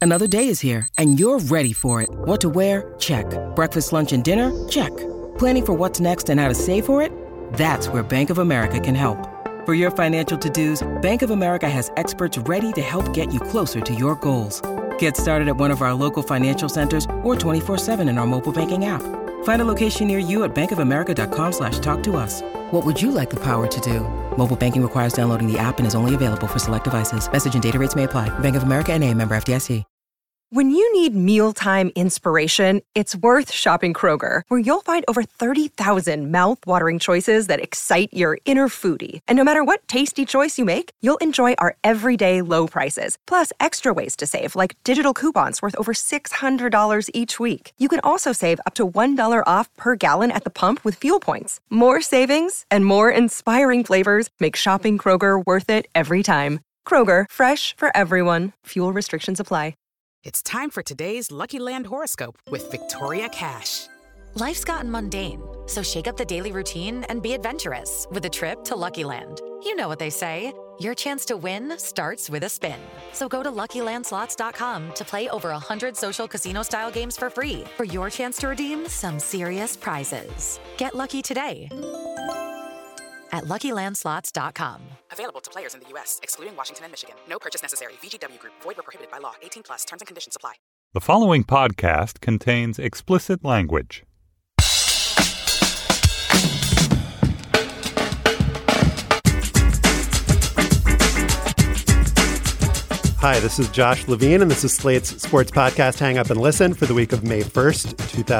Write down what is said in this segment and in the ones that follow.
Another day is here, and you're ready for it. What to wear? Check. Breakfast, lunch, and dinner? Check. Planning for what's next and how to save for it? That's where Bank of America can help. For your financial to-dos, Bank of America has experts ready to help get you closer to your goals. Get started at one of our local financial centers or 24/7 in our mobile banking app. Find a location near you at bankofamerica.com/talktous. What would you like the power to do? Mobile banking requires downloading the app and is only available for select devices. Message and data rates may apply. Bank of America N.A., member FDIC. When you need mealtime inspiration, it's worth shopping Kroger, where you'll find over 30,000 mouth-watering choices that excite your inner foodie. And no matter what tasty choice you make, you'll enjoy our everyday low prices, plus extra ways to save, like digital coupons worth over $600 each week. You can also save up to $1 off per gallon at the pump with fuel points. More savings and more inspiring flavors make shopping Kroger worth it every time. Kroger, fresh for everyone. Fuel restrictions apply. It's time for today's Lucky Land horoscope with Victoria Cash. Life's gotten mundane, so shake up the daily routine and be adventurous with a trip to Lucky Land. You know what they say, your chance to win starts with a spin. So go to LuckyLandSlots.com to play over 100 social casino-style games for free for your chance to redeem some serious prizes. Get lucky today at LuckyLandSlots.com. Available to players in the U.S., excluding Washington and Michigan. No purchase necessary. VGW Group. Void where prohibited by law. 18+. Terms and conditions apply. The following podcast contains explicit language. Hi, this is Josh Levine, and this is Slate's sports podcast, Hang Up and Listen, for the week of May 1st,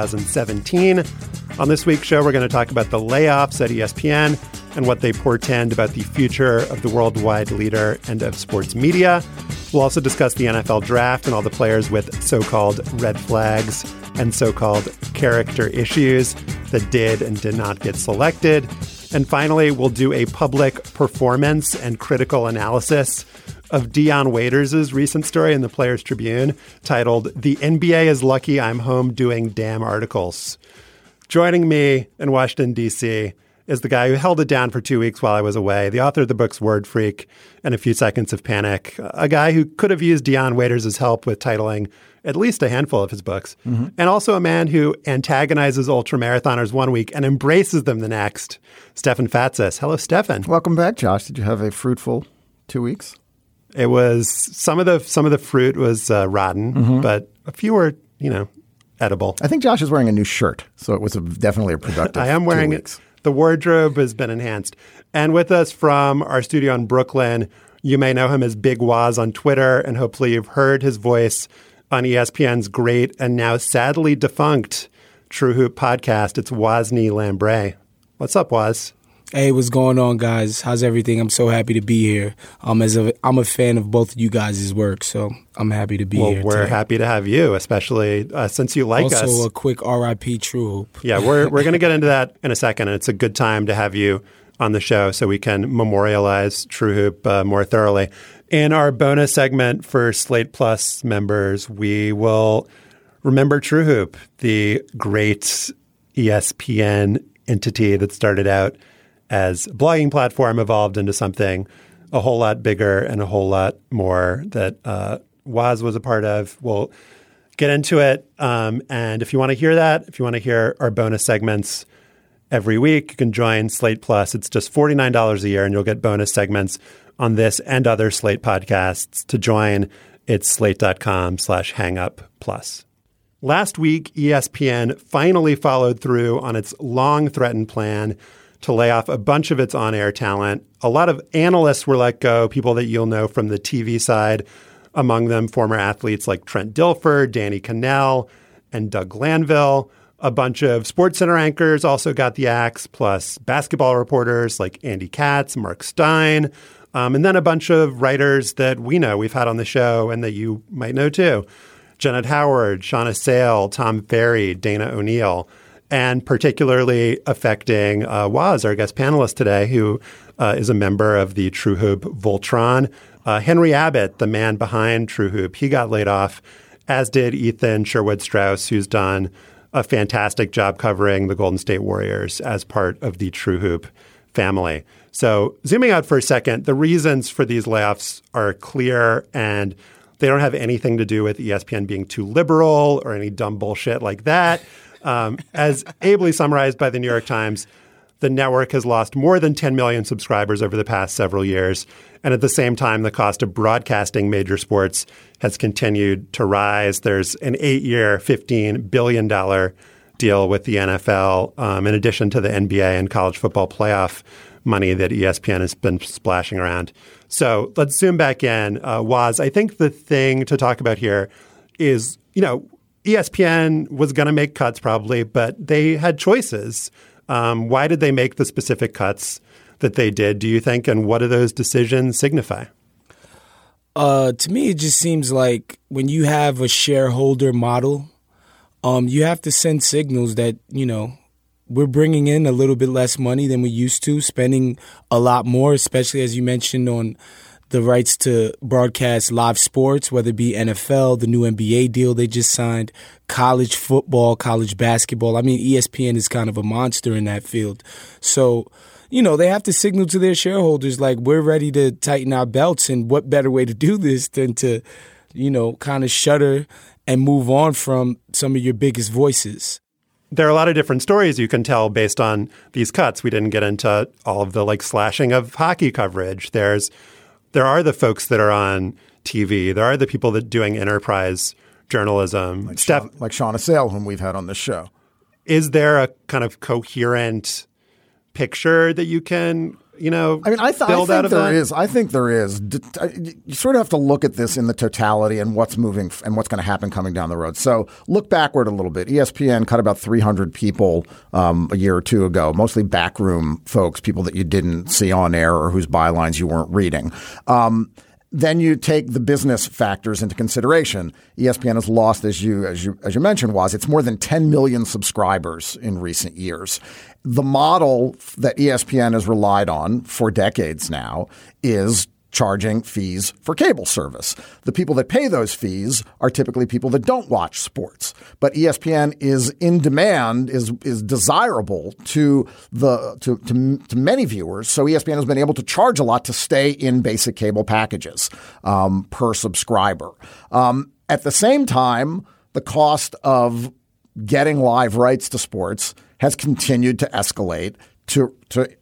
2017. On this week's show, we're going to talk about the layoffs at ESPN and what they portend about the future of the worldwide leader and of sports media. We'll also discuss the NFL draft and all the players with so-called red flags and so-called character issues that did and did not get selected. And finally, we'll do a public performance and critical analysis of Dion Waiters' recent story in the Players Tribune titled, "The NBA is Lucky I'm Home Doing Damn Articles." Joining me in Washington, D.C., is the guy who held it down for 2 weeks while I was away, the author of the books Word Freak and A Few Seconds of Panic, a guy who could have used Dion Waiters' help with titling at least a handful of his books, and also a man who antagonizes ultramarathoners one week and embraces them the next, Stefan Fatsis. Hello, Stefan. Welcome back, Josh. Did you have a fruitful 2 weeks? It was some of the fruit was rotten, but a few were, edible. I think Josh is wearing a new shirt, so it was definitely a productive. I am wearing 2 weeks. The wardrobe has been enhanced. And with us from our studio in Brooklyn, you may know him as Big Waz on Twitter, and hopefully you've heard his voice on ESPN's great and now sadly defunct True Hoop podcast. It's Wosny Lambre. What's up, Waz? Hey, what's going on, guys? How's everything? I'm so happy to be here. I'm a fan of both of you guys' work, so I'm happy to be here. Well, we're happy to have you, especially since you like us. Also, a quick RIP True Hoop. Yeah, we're going to get into that in a second, and it's a good time to have you on the show so we can memorialize True Hoop more thoroughly. In our bonus segment for Slate Plus members, we will remember True Hoop, the great ESPN entity that started out as a blogging platform, evolved into something a whole lot bigger and a whole lot more that Waz was a part of. We'll get into it. And if you want to hear that, if you want to hear our bonus segments every week, you can join Slate Plus. It's just $49 a year, and you'll get bonus segments on this and other Slate podcasts. To join, it's slate.com/hangupplus. Last week, ESPN finally followed through on its long-threatened plan to lay off a bunch of its on-air talent. A lot of analysts were let go, people that you'll know from the TV side, among them former athletes like Trent Dilfer, Danny Kanell, and Doug Glanville. A bunch of SportsCenter anchors also got the axe, plus basketball reporters like Andy Katz, Mark Stein, and then a bunch of writers that we know, we've had on the show, and that you might know too. Janet Howard, Shauna Sale, Tom Ferry, Dana O'Neill. And particularly affecting Waz, our guest panelist today, who is a member of the True Hoop Voltron. Henry Abbott, the man behind True Hoop, he got laid off, as did Ethan Sherwood-Strauss, who's done a fantastic job covering the Golden State Warriors as part of the True Hoop family. So zooming out for a second, the reasons for these layoffs are clear, and They don't have anything to do with ESPN being too liberal or any dumb bullshit like that. As ably summarized by the New York Times, the network has lost more than 10 million subscribers over the past several years. And at the same time, the cost of broadcasting major sports has continued to rise. There's an 8-year, $15 billion deal with the NFL, in addition to the NBA and college football playoff money that ESPN has been splashing around. So let's zoom back in. Waz, I think the thing to talk about here is, ESPN was going to make cuts probably, but they had choices. Why did they make the specific cuts that they did, do you think? And what do those decisions signify? To me, it just seems like when you have a shareholder model, you have to send signals that, we're bringing in a little bit less money than we used to, spending a lot more, especially as you mentioned on the rights to broadcast live sports, whether it be NFL, the new NBA deal they just signed, college football, college basketball. I mean, ESPN is kind of a monster in that field. So, they have to signal to their shareholders, like, we're ready to tighten our belts. And what better way to do this than to, kind of shutter and move on from some of your biggest voices. There are a lot of different stories you can tell based on these cuts. We didn't get into all of the slashing of hockey coverage. There are the folks that are on TV. There are the people that doing enterprise journalism. Like Sean Assail, whom we've had on this show. Is there a kind of coherent picture that you can, build out of that? I think there is. You sort of have to look at this in the totality and what's moving and what's going to happen coming down the road. So look backward a little bit. ESPN cut about 300 people a year or two ago, mostly backroom folks, people that you didn't see on air or whose bylines you weren't reading. Then you take the business factors into consideration. ESPN has lost, as you mentioned, it's more than 10 million subscribers in recent years. The model that ESPN has relied on for decades now is charging fees for cable service. The people that pay those fees are typically people that don't watch sports. But ESPN is in demand, is desirable to many viewers. So ESPN has been able to charge a lot to stay in basic cable packages per subscriber. At the same time, the cost of getting live rights to sports has continued to escalate to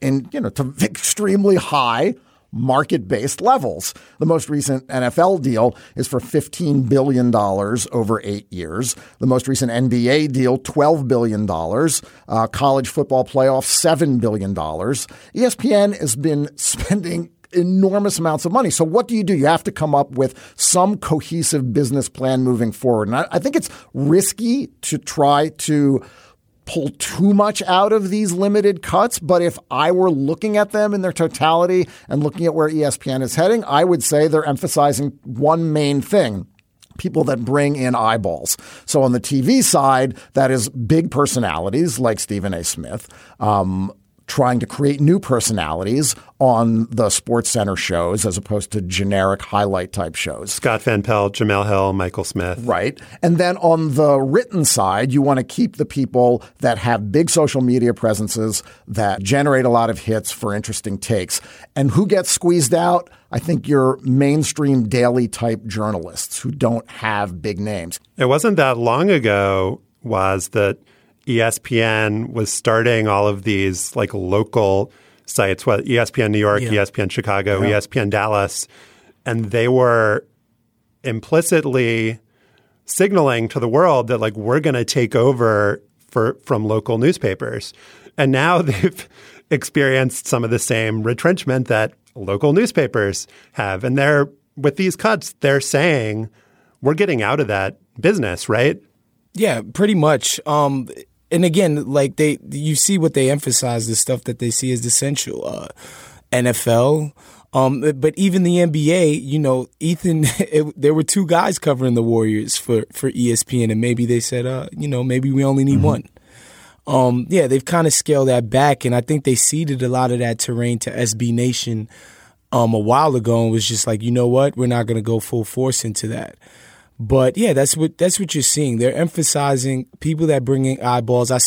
extremely high market-based levels. The most recent NFL deal is for $15 billion over 8 years. The most recent NBA deal, $12 billion. College football playoff, $7 billion. ESPN has been spending enormous amounts of money. So what do? You have to come up with some cohesive business plan moving forward. And I think it's risky to try to pull too much out of these limited cuts. But if I were looking at them in their totality and looking at where ESPN is heading, I would say they're emphasizing one main thing: people that bring in eyeballs. So on the TV side, that is big personalities like Stephen A. Smith, trying to create new personalities on the SportsCenter shows as opposed to generic highlight type shows. Scott Van Pelt, Jamel Hill, Michael Smith. Right. And then on the written side, you want to keep the people that have big social media presences that generate a lot of hits for interesting takes. And who gets squeezed out? I think your mainstream daily type journalists who don't have big names. It wasn't that long ago that ESPN was starting all of these local sites, ESPN New York, ESPN Chicago, ESPN Dallas, and they were implicitly signaling to the world that we're going to take over from local newspapers. And now they've experienced some of the same retrenchment that local newspapers have. And with these cuts, they're saying we're getting out of that business, right? Yeah, pretty much. And again, you see what they emphasize, the stuff that they see as essential. NFL, but even the NBA, Ethan, there were two guys covering the Warriors for ESPN, and maybe they said, maybe we only need one. They've kind of scaled that back, and I think they ceded a lot of that terrain to SB Nation a while ago and was just like, you know what, we're not going to go full force into that. But yeah, that's what you're seeing. They're emphasizing people that bring in eyeballs. I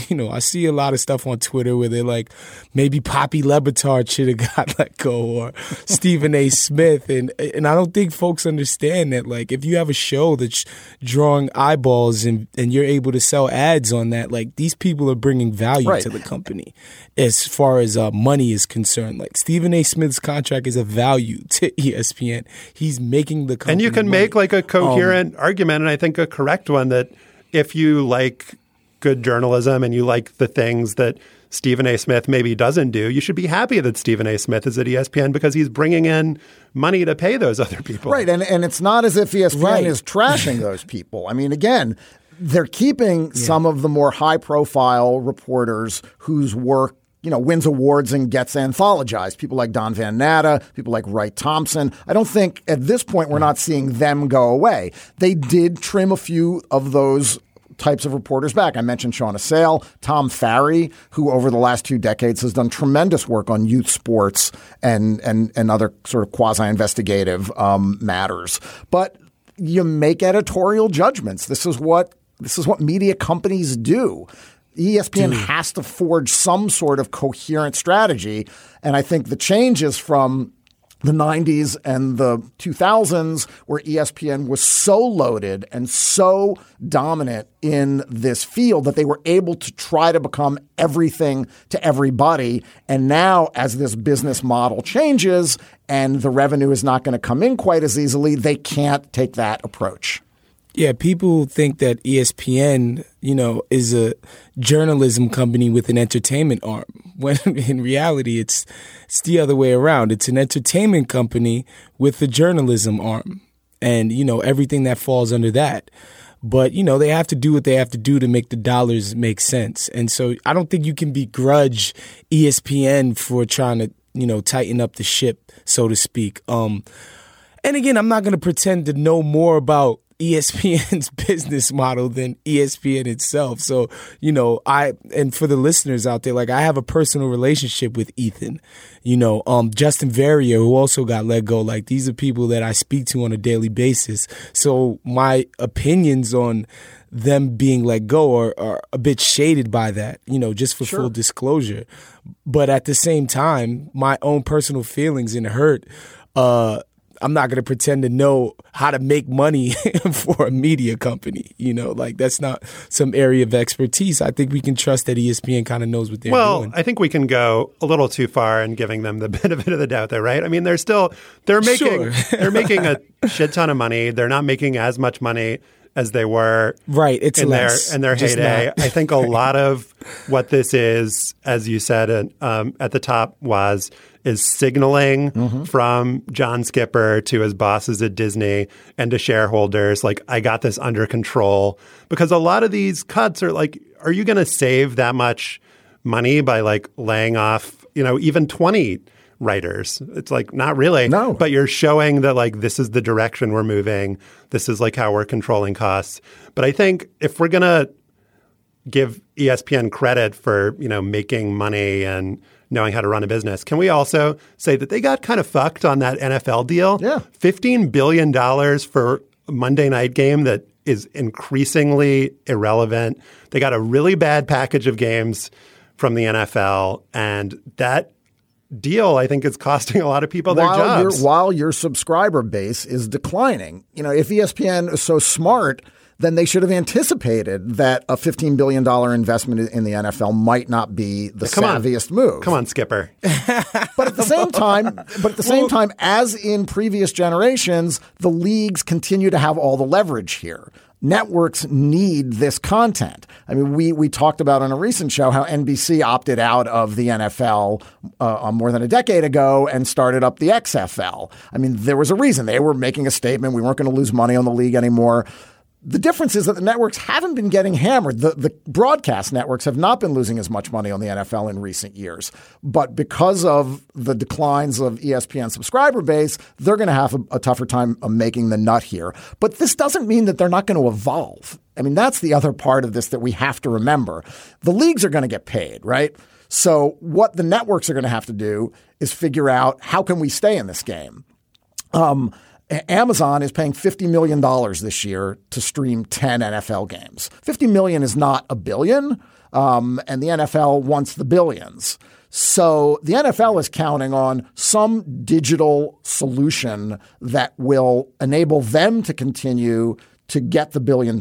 see a lot of stuff on Twitter where they're like, maybe Poppy Lebitard should have got let go, or Stephen A. Smith, and I don't think folks understand that. Like, if you have a show that's drawing eyeballs and you're able to sell ads on that, like, these people are bringing value to the company as far as money is concerned. Like, Stephen A. Smith's contract is a value to ESPN. He's making the company and you can money. make like a coherent argument, and I think a correct one, that if you like good journalism and you like the things that Stephen A. Smith maybe doesn't do, you should be happy that Stephen A. Smith is at ESPN because he's bringing in money to pay those other people. Right, and it's not as if ESPN is trashing those people. I mean, again, they're keeping some of the more high-profile reporters whose work wins awards and gets anthologized. People like Don Van Natta, people like Wright Thompson. I don't think at this point we're not seeing them go away. They did trim a few of those types of reporters back. I mentioned Sean Assail, Tom Farrey, who over the last 2 decades has done tremendous work on youth sports and other sort of quasi-investigative matters. But you make editorial judgments. This is what media companies do. ESPN has to forge some sort of coherent strategy. And I think the changes from the 90s and the 2000s, where ESPN was so loaded and so dominant in this field that they were able to try to become everything to everybody. And now, as this business model changes and the revenue is not going to come in quite as easily, they can't take that approach. Yeah, people think that ESPN, is a journalism company with an entertainment arm, when in reality it's the other way around. It's an entertainment company with a journalism arm, and everything that falls under that. But they have to do what they have to do to make the dollars make sense. And so I don't think you can begrudge ESPN for trying to tighten up the ship, so to speak. And again, I'm not going to pretend to know more about ESPN's business model than ESPN itself. So, and for the listeners out there, like, I have a personal relationship with Ethan, Justin Verrier, who also got let go. Like, these are people that I speak to on a daily basis. So my opinions on them being let go are a bit shaded by that, just for full disclosure. But at the same time, my own personal feelings and hurt, I'm not going to pretend to know how to make money for a media company. Like, that's not some area of expertise. I think we can trust that ESPN kind of knows what they're doing. Well, I think we can go a little too far in giving them the benefit of the doubt there, right? I mean, they're making they're making a shit ton of money. They're not making as much money as they were it's in their heyday. I think a lot of what this is, as you said at the top, is signaling from John Skipper to his bosses at Disney and to shareholders, like, I got this under control. Because a lot of these cuts are like, are you going to save that much money by like laying off, even 20 writers? It's like, not really. No. But you're showing that, like, this is the direction we're moving. This is like how we're controlling costs. But I think if we're going to give ESPN credit for, making money and knowing how to run a business, can we also say that they got kind of fucked on that NFL deal? Yeah. $15 billion for a Monday night game that is increasingly irrelevant. They got a really bad package of games from the NFL, and that deal, I think, is costing a lot of people their jobs. While your subscriber base is declining. If ESPN is so smart, then they should have anticipated that a $15 billion investment in the NFL might not be the savviest move. Come on, Skipper. But at the same time, as in previous generations, the leagues continue to have all the leverage here. Networks need this content. I mean, we talked about on a recent show how NBC opted out of the NFL more than a decade ago and started up the XFL. I mean, there was a reason. They were making a statement. We weren't going to lose money on the league anymore. The difference is that the networks haven't been getting hammered. The broadcast networks have not been losing as much money on the NFL in recent years. But because of the declines of ESPN subscriber base, they're going to have a tougher time making the nut here. But this doesn't mean that they're not going to evolve. I mean, that's the other part of this that we have to remember. The leagues are going to get paid, right? So what the networks are going to have to do is figure out, how can we stay in this game? Amazon is paying $50 million this year to stream 10 NFL games. $50 million is not a billion, and the NFL wants the billions. So the NFL is counting on some digital solution that will enable them to continue to get the $1 billion.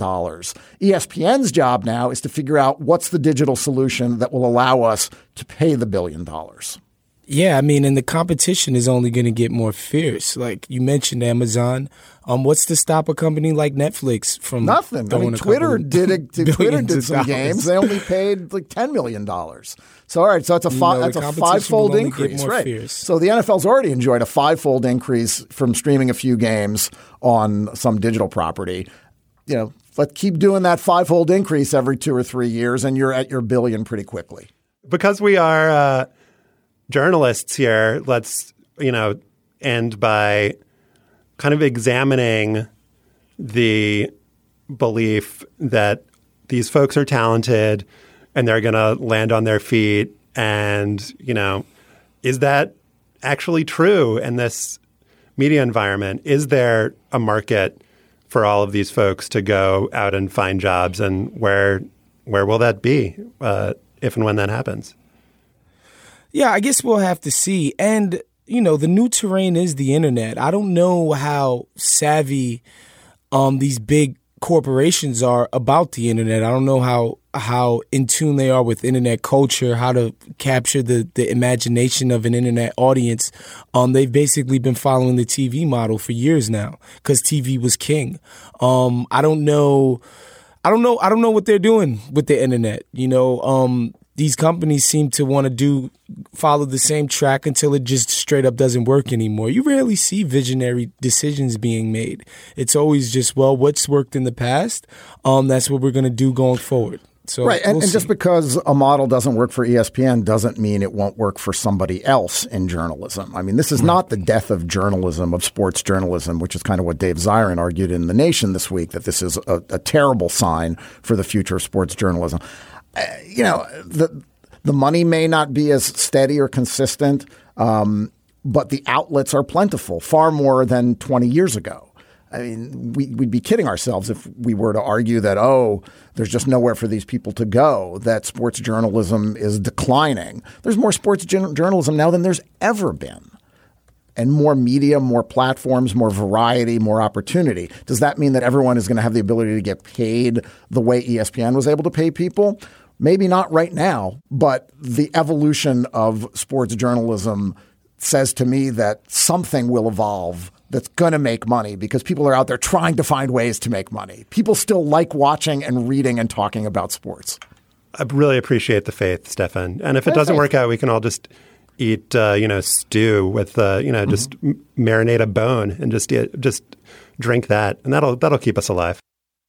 ESPN's job now is to figure out what's the digital solution that will allow us to pay the $1 billion. Yeah, I mean, and the competition is only going to get more fierce. Like you mentioned Amazon. What's to stop a company like Netflix from nothing? I mean, Twitter did some games. They only paid like $10 million. So all right, so that's a five-fold increase, right? Fierce. So the NFL's already enjoyed a five-fold increase from streaming a few games on some digital property. Let's keep doing that five-fold increase every 2 or 3 years, and you're at your $1 billion pretty quickly. Because we are journalists here, let's end by kind of examining the belief that these folks are talented and they're going to land on their feet. And, is that actually true in this media environment? Is there a market for all of these folks to go out and find jobs? And where will that be if and when that happens? Yeah, I guess we'll have to see. And, the new terrain is the internet. I don't know how savvy these big corporations are about the internet. I don't know how in tune they are with internet culture, how to capture the imagination of an internet audience. They've basically been following the TV model for years now because TV was king. I don't know what they're doing with the internet. These companies seem to want to follow the same track until it just straight up doesn't work anymore. You rarely see visionary decisions being made. It's always just, what's worked in the past, that's what we're going to do going forward. So right, and just because a model doesn't work for ESPN doesn't mean it won't work for somebody else in journalism. I mean, this is not the death of journalism, of sports journalism, which is kind of what Dave Zirin argued in The Nation this week, that this is a terrible sign for the future of sports journalism. The money may not be as steady or consistent, but the outlets are plentiful, far more than 20 years ago. I mean, we'd be kidding ourselves if we were to argue that, there's just nowhere for these people to go, that sports journalism is declining. There's more sports journalism now than there's ever been. And more media, more platforms, more variety, more opportunity. Does that mean that everyone is going to have the ability to get paid the way ESPN was able to pay people? Maybe not right now, but the evolution of sports journalism says to me that something will evolve that's going to make money because people are out there trying to find ways to make money. People still like watching and reading and talking about sports. I really appreciate the faith, Stefan. And if it doesn't work out, we can all just eat, stew with, just marinate a bone and just drink that. And that'll keep us alive.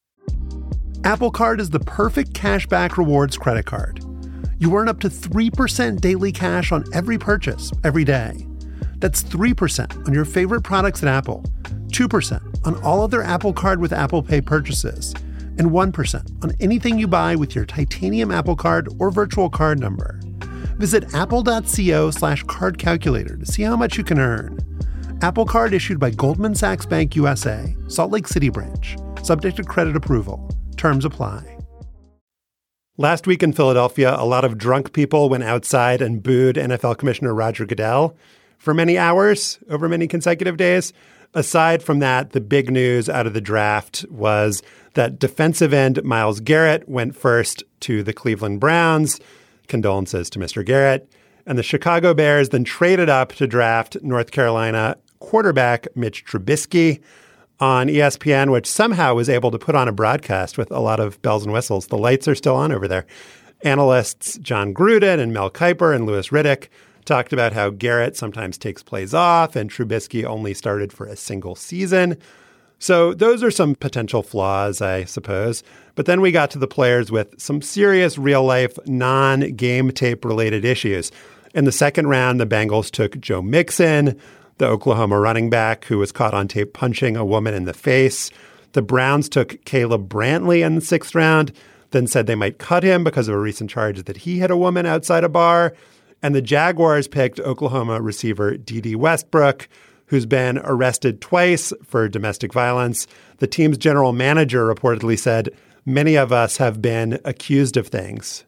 Apple Card is the perfect cashback rewards credit card. You earn up to 3% daily cash on every purchase every day. That's 3% on your favorite products at Apple, 2% on all other Apple Card with Apple Pay purchases, and 1% on anything you buy with your titanium Apple Card or virtual card number. Visit apple.co/card calculator to see how much you can earn. Apple Card issued by Goldman Sachs Bank USA, Salt Lake City branch. Subject to credit approval. Terms apply. Last week in Philadelphia, a lot of drunk people went outside and booed NFL Commissioner Roger Goodell for many hours over many consecutive days. Aside from that, the big news out of the draft was that defensive end Myles Garrett went first to the Cleveland Browns. Condolences to Mr. Garrett. And the Chicago Bears then traded up to draft North Carolina quarterback Mitch Trubisky on ESPN, which somehow was able to put on a broadcast with a lot of bells and whistles. The lights are still on over there. Analysts John Gruden and Mel Kiper and Louis Riddick talked about how Garrett sometimes takes plays off and Trubisky only started for a single season. So those are some potential flaws, I suppose. But then we got to the players with some serious real-life non-game tape-related issues. In the second round, the Bengals took Joe Mixon, the Oklahoma running back who was caught on tape punching a woman in the face. The Browns took Caleb Brantley in the sixth round, then said they might cut him because of a recent charge that he hit a woman outside a bar. And the Jaguars picked Oklahoma receiver D.D. Westbrook, who's been arrested twice for domestic violence. The team's general manager reportedly said, "Many of us have been accused of things."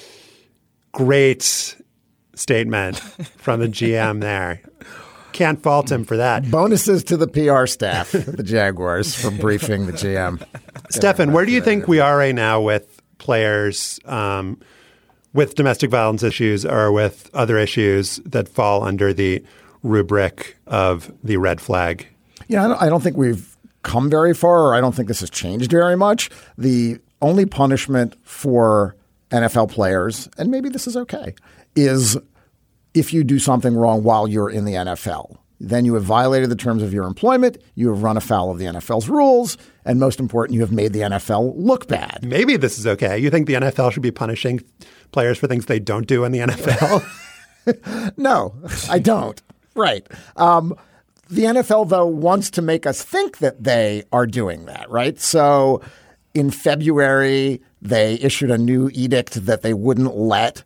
Great statement from the GM there. Can't fault him for that. Bonuses to the PR staff at the Jaguars for briefing the GM. Stefan, where do you think we are right now with players with domestic violence issues or with other issues that fall under the rubric of the red flag? Yeah, I don't think we've come very far, or I don't think this has changed very much. The only punishment for NFL players, and maybe this is okay, is if you do something wrong while you're in the NFL. Then you have violated the terms of your employment, you have run afoul of the NFL's rules, and most important, you have made the NFL look bad. Maybe this is okay. You think the NFL should be punishing players for things they don't do in the NFL? No, I don't. Right. The NFL, though, wants to make us think that they are doing that, right? So in February, they issued a new edict that they wouldn't let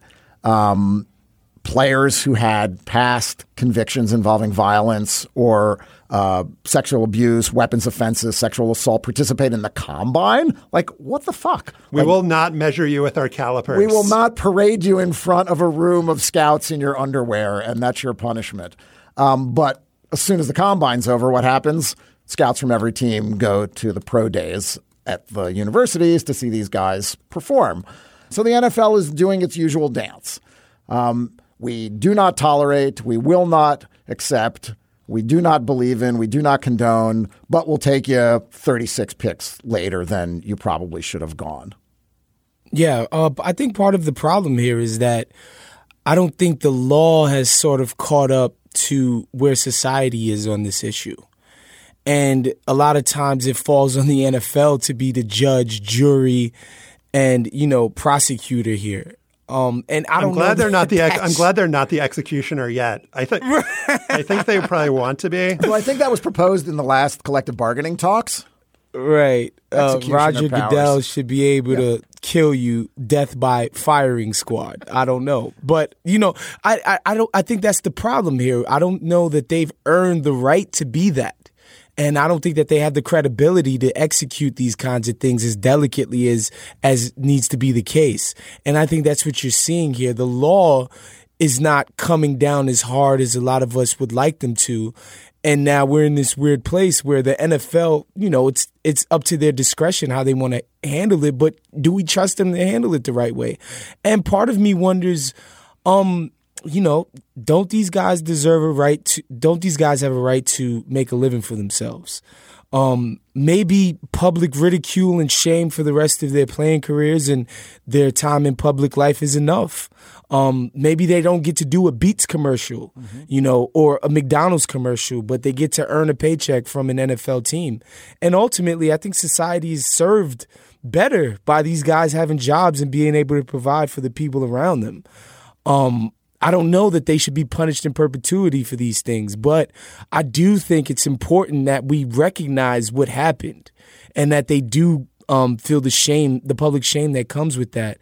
players who had past convictions involving violence or sexual abuse, weapons offenses, sexual assault participate in the combine. Like, what the fuck? We will not measure you with our calipers. We will not parade you in front of a room of scouts in your underwear, and that's your punishment. But as soon as the combine's over, what happens? Scouts from every team go to the pro days at the universities to see these guys perform. So the NFL is doing its usual dance. We do not tolerate, we will not accept, we do not believe in, we do not condone, but we'll take you 36 picks later than you probably should have gone. Yeah, I think part of the problem here is that I don't think the law has sort of caught up to where society is on this issue. And a lot of times it falls on the NFL to be the judge, jury, and, prosecutor here. And I'm glad they're not the executioner yet. I think they probably want to be. Well, I think that was proposed in the last collective bargaining talks. Right. Roger Goodell should be able to kill you, death by firing squad. I don't know. But, I think that's the problem here. I don't know that they've earned the right to be that. And I don't think that they have the credibility to execute these kinds of things as delicately as needs to be the case. And I think that's what you're seeing here. The law is not coming down as hard as a lot of us would like them to. And now we're in this weird place where the NFL, it's up to their discretion how they want to handle it. But do we trust them to handle it the right way? And part of me wonders, don't these guys don't these guys have a right to make a living for themselves? Maybe public ridicule and shame for the rest of their playing careers and their time in public life is enough. Maybe they don't get to do a Beats commercial, or a McDonald's commercial, but they get to earn a paycheck from an NFL team. And ultimately, I think society is served better by these guys having jobs and being able to provide for the people around them. I don't know that they should be punished in perpetuity for these things, but I do think it's important that we recognize what happened and that they do feel the public shame that comes with that.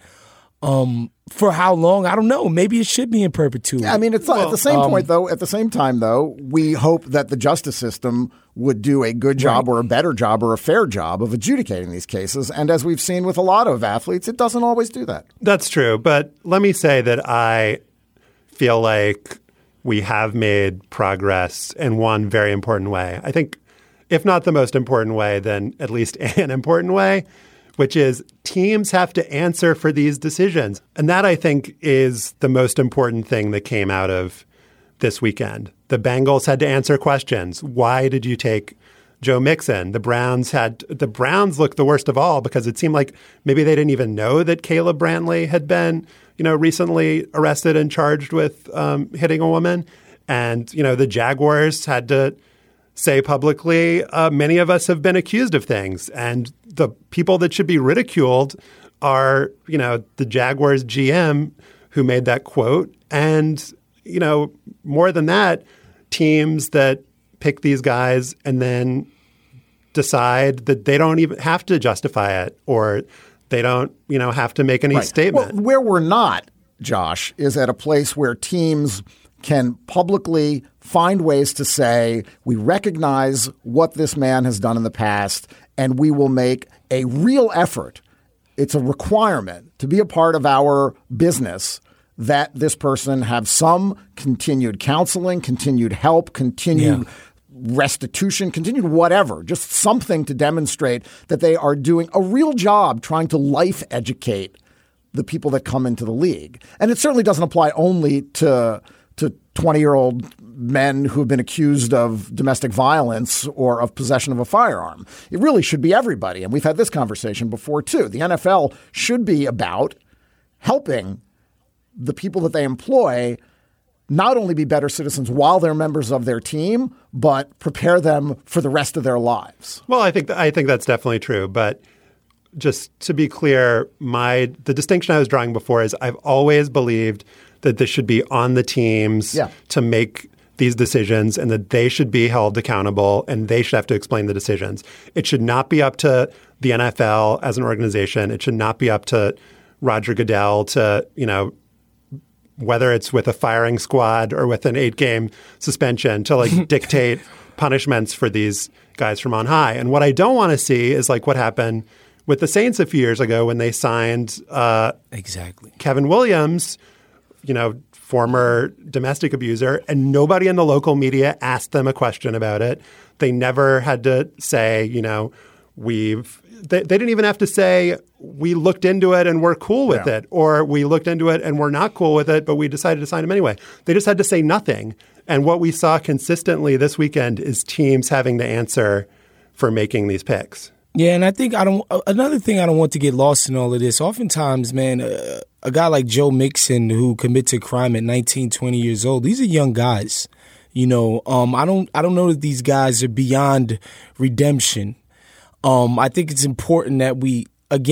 For how long? I don't know. Maybe it should be in perpetuity. Yeah, I mean, it's at the same point, though. At the same time, though, we hope that the justice system would do a good job or a better job or a fair job of adjudicating these cases. And as we've seen with a lot of athletes, it doesn't always do that. That's true. But let me say that I feel like we have made progress in one very important way. I think, if not the most important way, then at least an important way, which is teams have to answer for these decisions. And that, I think, is the most important thing that came out of this weekend. The Bengals had to answer questions. Why did you take Joe Mixon? The Browns looked the worst of all because it seemed like maybe they didn't even know that Caleb Brantley had been recently arrested and charged with hitting a woman. And, the Jaguars had to say publicly, many of us have been accused of things. And the people that should be ridiculed are, the Jaguars GM who made that quote. And, more than that, teams that pick these guys and then decide that they don't even have to justify it or they don't, have to make any statement. Well, where we're not, Josh, is at a place where teams can publicly find ways to say, we recognize what this man has done in the past, and we will make a real effort. It's a requirement to be a part of our business that this person have some continued counseling, continued help, continued restitution, continued whatever, just something to demonstrate that they are doing a real job trying to life educate the people that come into the league. And it certainly doesn't apply only to 20-year-old men who have been accused of domestic violence or of possession of a firearm. It really should be everybody. And we've had this conversation before, too. The NFL should be about helping the people that they employ not only be better citizens while they're members of their team, but prepare them for the rest of their lives. Well, I think that's definitely true. But just to be clear, the distinction I was drawing before is I've always believed that this should be on the teams to make these decisions and that they should be held accountable and they should have to explain the decisions. It should not be up to the NFL as an organization. It should not be up to Roger Goodell to, whether it's with a firing squad or with an 8-game suspension to dictate punishments for these guys from on high. And what I don't want to see is what happened with the Saints a few years ago when they signed Kevin Williams, former domestic abuser, and nobody in the local media asked them a question about it. They never had to say, they didn't even have to say, we looked into it and we're cool with it, or we looked into it and we're not cool with it, but we decided to sign him anyway. They just had to say nothing. And what we saw consistently this weekend is teams having to answer for making these picks. Yeah, and I think another thing I don't want to get lost in all of this. Oftentimes, man, a guy like Joe Mixon who commits a crime at 19, 20 years old, these are young guys. I don't know that these guys are beyond redemption. I think it's important that we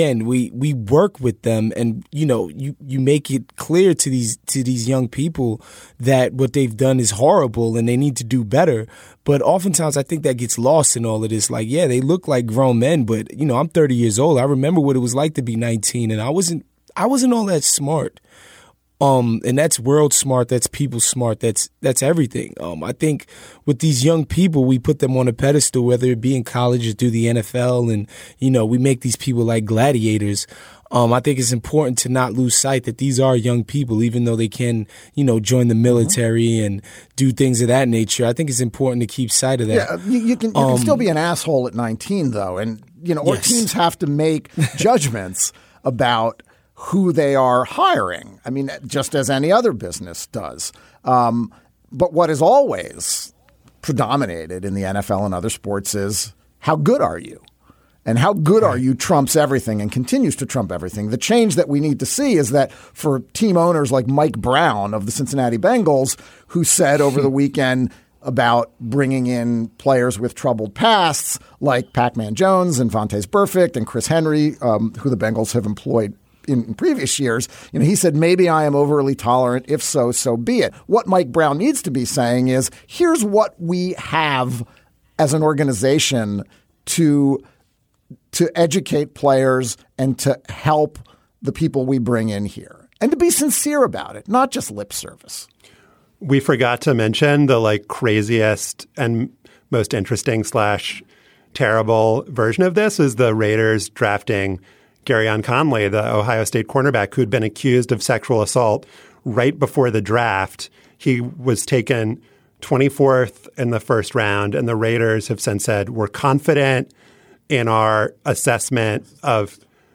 work with them and, you make it clear to these young people that what they've done is horrible and they need to do better. But oftentimes I think that gets lost in all of this. They look like grown men, but, I'm 30 years old. I remember what it was like to be 19 and I wasn't all that smart. And that's world smart. That's people smart. That's everything. I think with these young people, we put them on a pedestal, whether it be in college or through the NFL, and we make these people like gladiators. I think it's important to not lose sight that these are young people, even though they can, join the military and do things of that nature. I think it's important to keep sight of that. Yeah, you can still be an asshole at 19, though, and or teams have to make judgments about who they are hiring. I mean, just as any other business does. But what is always predominated in the NFL and other sports is how good are you? And how good are you trumps everything and continues to trump everything. The change that we need to see is that for team owners like Mike Brown of the Cincinnati Bengals, who said over the weekend about bringing in players with troubled pasts like Pac-Man Jones and Vontaze Burfict and Chris Henry, who the Bengals have employed in previous years, he said, maybe I am overly tolerant. If so, so be it. What Mike Brown needs to be saying is, here's what we have as an organization to educate players and to help the people we bring in here. And to be sincere about it, not just lip service. We forgot to mention the craziest and most interesting / terrible version of this is the Raiders drafting Garyon Conley, the Ohio State cornerback who'd been accused of sexual assault right before the draft. He was taken 24th in the first round, and the Raiders have since said, we're confident in our assessment of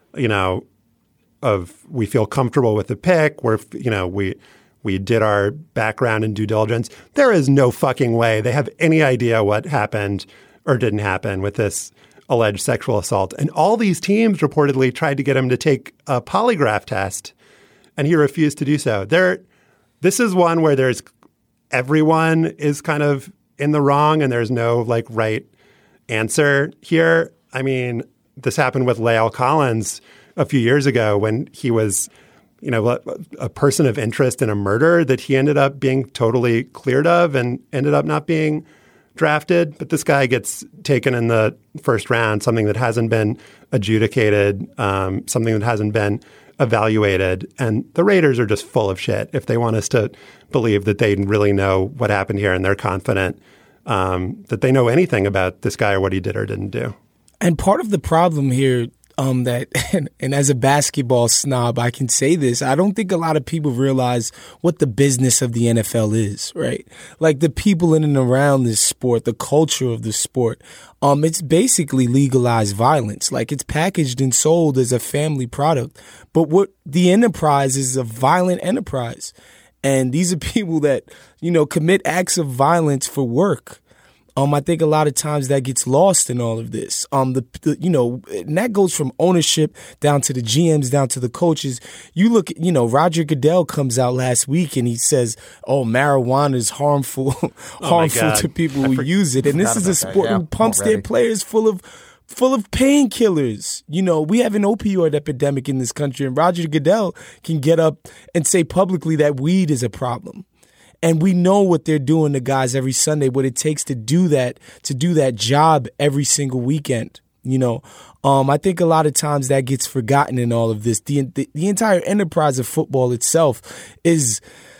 we feel comfortable with the pick. We did our background and due diligence. There is no fucking way they have any idea what happened or didn't happen with this alleged sexual assault. And all these teams reportedly tried to get him to take a polygraph test, and he refused to do so. This is one where everyone is kind of in the wrong and there's no right answer here. I mean, this happened with La'el Collins a few years ago when he was, a person of interest in a murder that he ended up being totally cleared of and ended up not being drafted. But this guy gets taken in the first round, something that hasn't been adjudicated, something that hasn't been evaluated. And the Raiders are just full of shit if they want us to believe that they really know what happened here and they're confident that they know anything about this guy or what he did or didn't do. And part of the problem here and as a basketball snob, I can say this. I don't think a lot of people realize what the business of the NFL is, right? Like the people in and around this sport, the culture of the sport. It's basically legalized violence. Like it's packaged and sold as a family product. But what the enterprise is a violent enterprise. And these are people that, commit acts of violence for work. I think a lot of times that gets lost in all of this. And that goes from ownership down to the GMs, down to the coaches. You look at, Roger Goodell comes out last week and he says, marijuana is harmful to people who use it. And this is a sport who pumps their players full of painkillers. We have an opioid epidemic in this country, and Roger Goodell can get up and say publicly that weed is a problem. And we know what they're doing to guys every Sunday, what it takes to do that job every single weekend. I think a lot of times that gets forgotten in all of this. The entire enterprise of football itself it's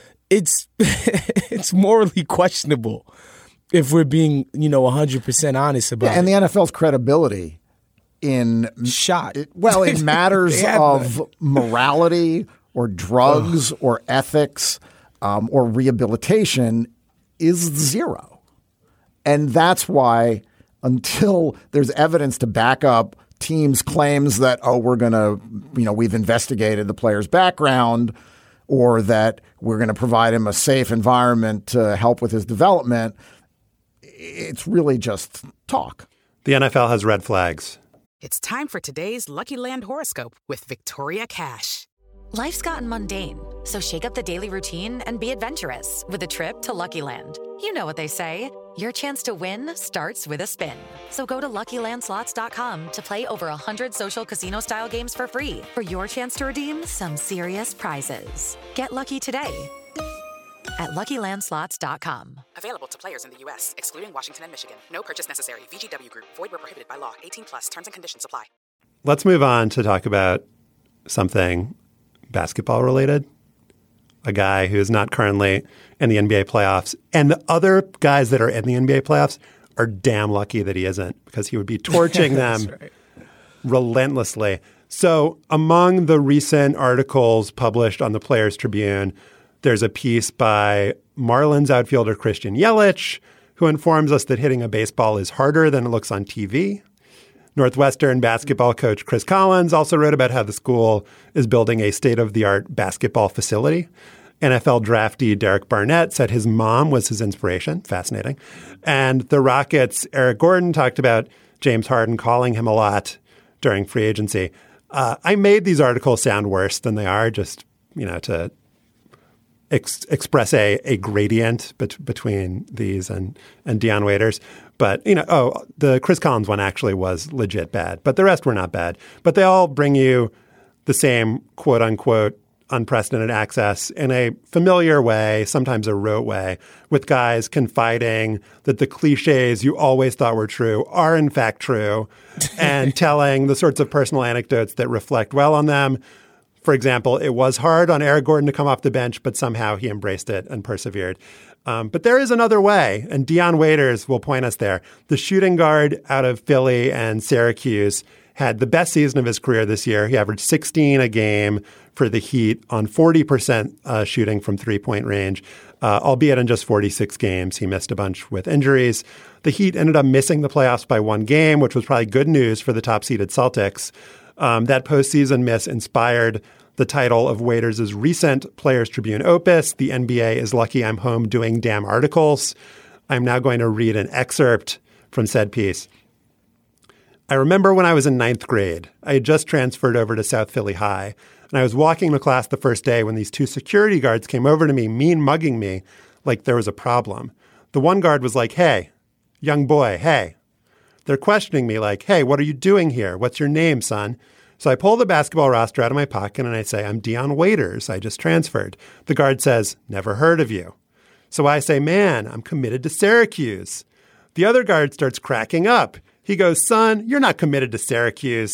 morally questionable if we're being 100% honest about it. And the NFL's credibility in in matters of morality or drugs or ethics. Or rehabilitation is zero. And that's why until there's evidence to back up teams' claims that, we've investigated the player's background or that we're going to provide him a safe environment to help with his development, it's really just talk. The NFL has red flags. It's time for today's Lucky Land horoscope with Victoria Cash. Life's gotten mundane, so shake up the daily routine and be adventurous with a trip to Lucky Land. You know what they say, your chance to win starts with a spin. So go to LuckyLandSlots.com to play over 100 social casino-style games for free for your chance to redeem some serious prizes. Get lucky today at LuckyLandSlots.com. Available to players in the U.S., excluding Washington and Michigan. No purchase necessary. VGW Group. Void where prohibited by law. 18+. Terms and conditions apply. Let's move on to talk about something basketball related. A guy who is not currently in the NBA playoffs. And the other guys that are in the NBA playoffs are damn lucky that he isn't, because he would be torching them relentlessly. So among the recent articles published on the Players Tribune, there's a piece by Marlins outfielder Christian Yelich, who informs us that hitting a baseball is harder than it looks on TV. Northwestern basketball coach Chris Collins also wrote about how the school is building a state-of-the-art basketball facility. NFL draftee Derek Barnett said his mom was his inspiration. Fascinating. And the Rockets' Eric Gordon talked about James Harden calling him a lot during free agency. I made these articles sound worse than they are, just to express a gradient between these and Deion Waiters. But, the Chris Collins one actually was legit bad, but the rest were not bad. But they all bring you the same quote unquote unprecedented access in a familiar way, sometimes a rote way, with guys confiding that the cliches you always thought were true are in fact true and telling the sorts of personal anecdotes that reflect well on them. For example, it was hard on Eric Gordon to come off the bench, but somehow he embraced it and persevered. But there is another way, and Deion Waiters will point us there. The shooting guard out of Philly and Syracuse had the best season of his career this year. He averaged 16 a game for the Heat on 40% shooting from three-point range, albeit in just 46 games. He missed a bunch with injuries. The Heat ended up missing the playoffs by one game, which was probably good news for the top-seeded Celtics. That postseason miss inspired the title of Waiters' recent Players Tribune opus, The NBA is Lucky I'm Home Doing Damn Articles. I'm now going to read an excerpt from said piece. I remember when I was in 9th grade, I had just transferred over to South Philly High, and I was walking to class the first day when these two security guards came over to me, mean mugging me like there was a problem. The one guard was like, hey, young boy, hey. They're questioning me like, hey, what are you doing here? What's your name, son? So I pull the basketball roster out of my pocket and I say, I'm Deion Waiters. I just transferred. The guard says, never heard of you. So I say, man, I'm committed to Syracuse. The other guard starts cracking up. He goes, son, you're not committed to Syracuse.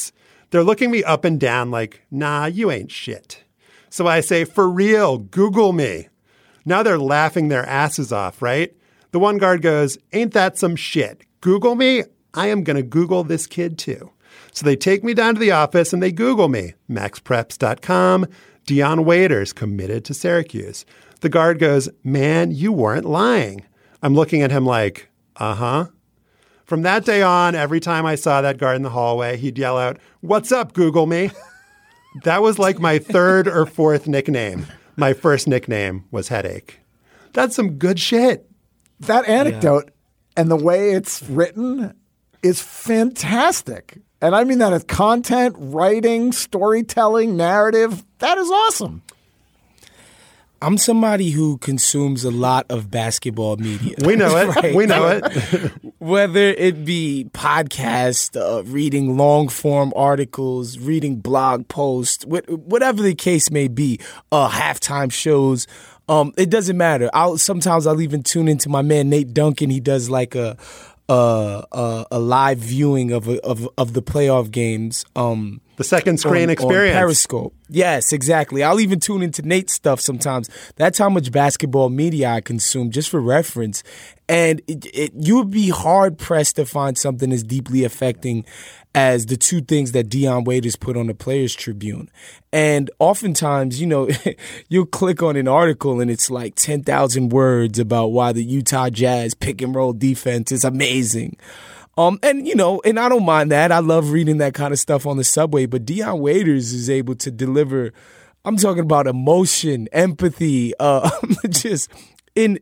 They're looking me up and down like, nah, you ain't shit. So I say, for real, Google me. Now they're laughing their asses off, right? The one guard goes, ain't that some shit? Google me? I am going to Google this kid too. So they take me down to the office and they Google me. MaxPreps.com, Dion Waiters committed to Syracuse. The guard goes, man, you weren't lying. I'm looking at him like, uh-huh. From that day on, every time I saw that guard in the hallway, he'd yell out, what's up, Google me? That was like my third or fourth nickname. My first nickname was Headache. That's some good shit. That anecdote and the way it's written is fantastic. And I mean that as content, writing, storytelling, narrative. That is awesome. I'm somebody who consumes a lot of basketball media. We know it. Right? We know it. Whether it be podcasts, reading long-form articles, reading blog posts, whatever the case may be, halftime shows, it doesn't matter. Sometimes I'll even tune into my man Nate Duncan. He does like a live viewing of the playoff games. The second screen experience. On Periscope. Yes, exactly. I'll even tune into Nate's stuff sometimes. That's how much basketball media I consume, just for reference. And you would be hard-pressed to find something as deeply affecting as the two things that Dion Waiters put on the Players Tribune. And oftentimes, you'll click on an article and it's like 10,000 words about why the Utah Jazz pick-and-roll defense is amazing. And I don't mind that. I love reading that kind of stuff on the subway. But Dion Waiters is able to deliver, I'm talking about emotion, empathy, just in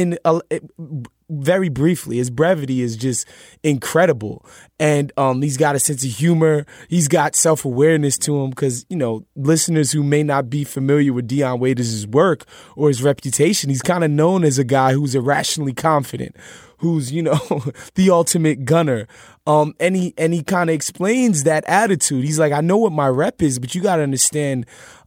very briefly. His brevity is just incredible. And he's got a sense of humor. He's got self-awareness to him because, listeners who may not be familiar with Dion Waiters' work or his reputation, he's kind of known as a guy who's irrationally confident, who's, the ultimate gunner. And he kind of explains that attitude. He's like, I know what my rep is, but you got to understand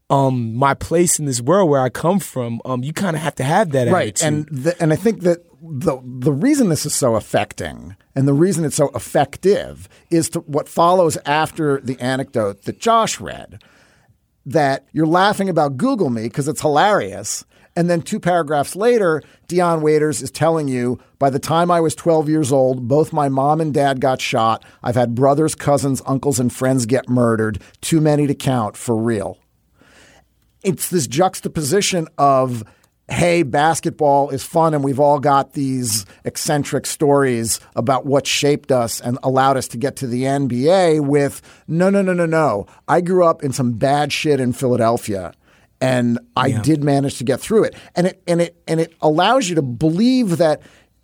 my place in this world where I come from. You kind of have to have that attitude. Right. And I think that the reason this is so affecting and the reason it's so effective is to what follows after the anecdote that Josh read, that you're laughing about Google me because it's hilarious. And then 2 paragraphs later, Dion Waiters is telling you, by the time I was 12 years old, both my mom and dad got shot. I've had brothers, cousins, uncles, and friends get murdered. Too many to count, for real. It's this juxtaposition of, hey, basketball is fun and we've all got these eccentric stories about what shaped us and allowed us to get to the NBA with, no. I grew up in some bad shit in Philadelphia. And I did manage to get through it. And it allows you to believe that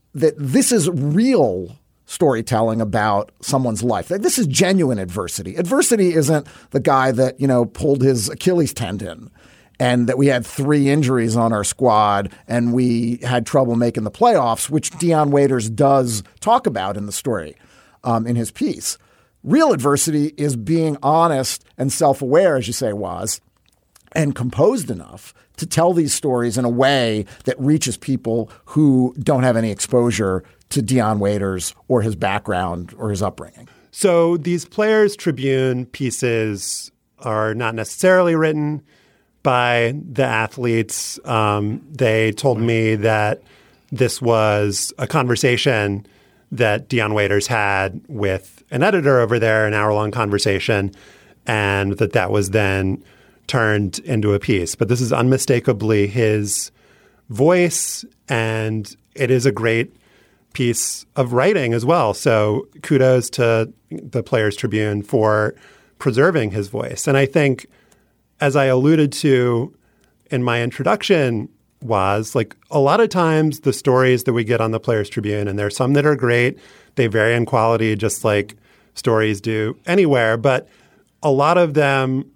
this is real storytelling about someone's life. This is genuine adversity. Adversity isn't the guy that, pulled his Achilles tendon and that we had 3 injuries on our squad and we had trouble making the playoffs, which Dion Waiters does talk about in the story in his piece. Real adversity is being honest and self-aware, as you say, Waz, and composed enough to tell these stories in a way that reaches people who don't have any exposure to Dion Waiters or his background or his upbringing. So these Players Tribune pieces are not necessarily written by the athletes. They told me that this was a conversation that Dion Waiters had with an editor over there, an hour-long conversation, and that was then turned into a piece. But this is unmistakably his voice, and it is a great piece of writing as well. So kudos to the Players Tribune for preserving his voice. And I think, as I alluded to in my introduction, was like a lot of times the stories that we get on the Players Tribune, and there are some that are great, they vary in quality just like stories do anywhere, but a lot of them,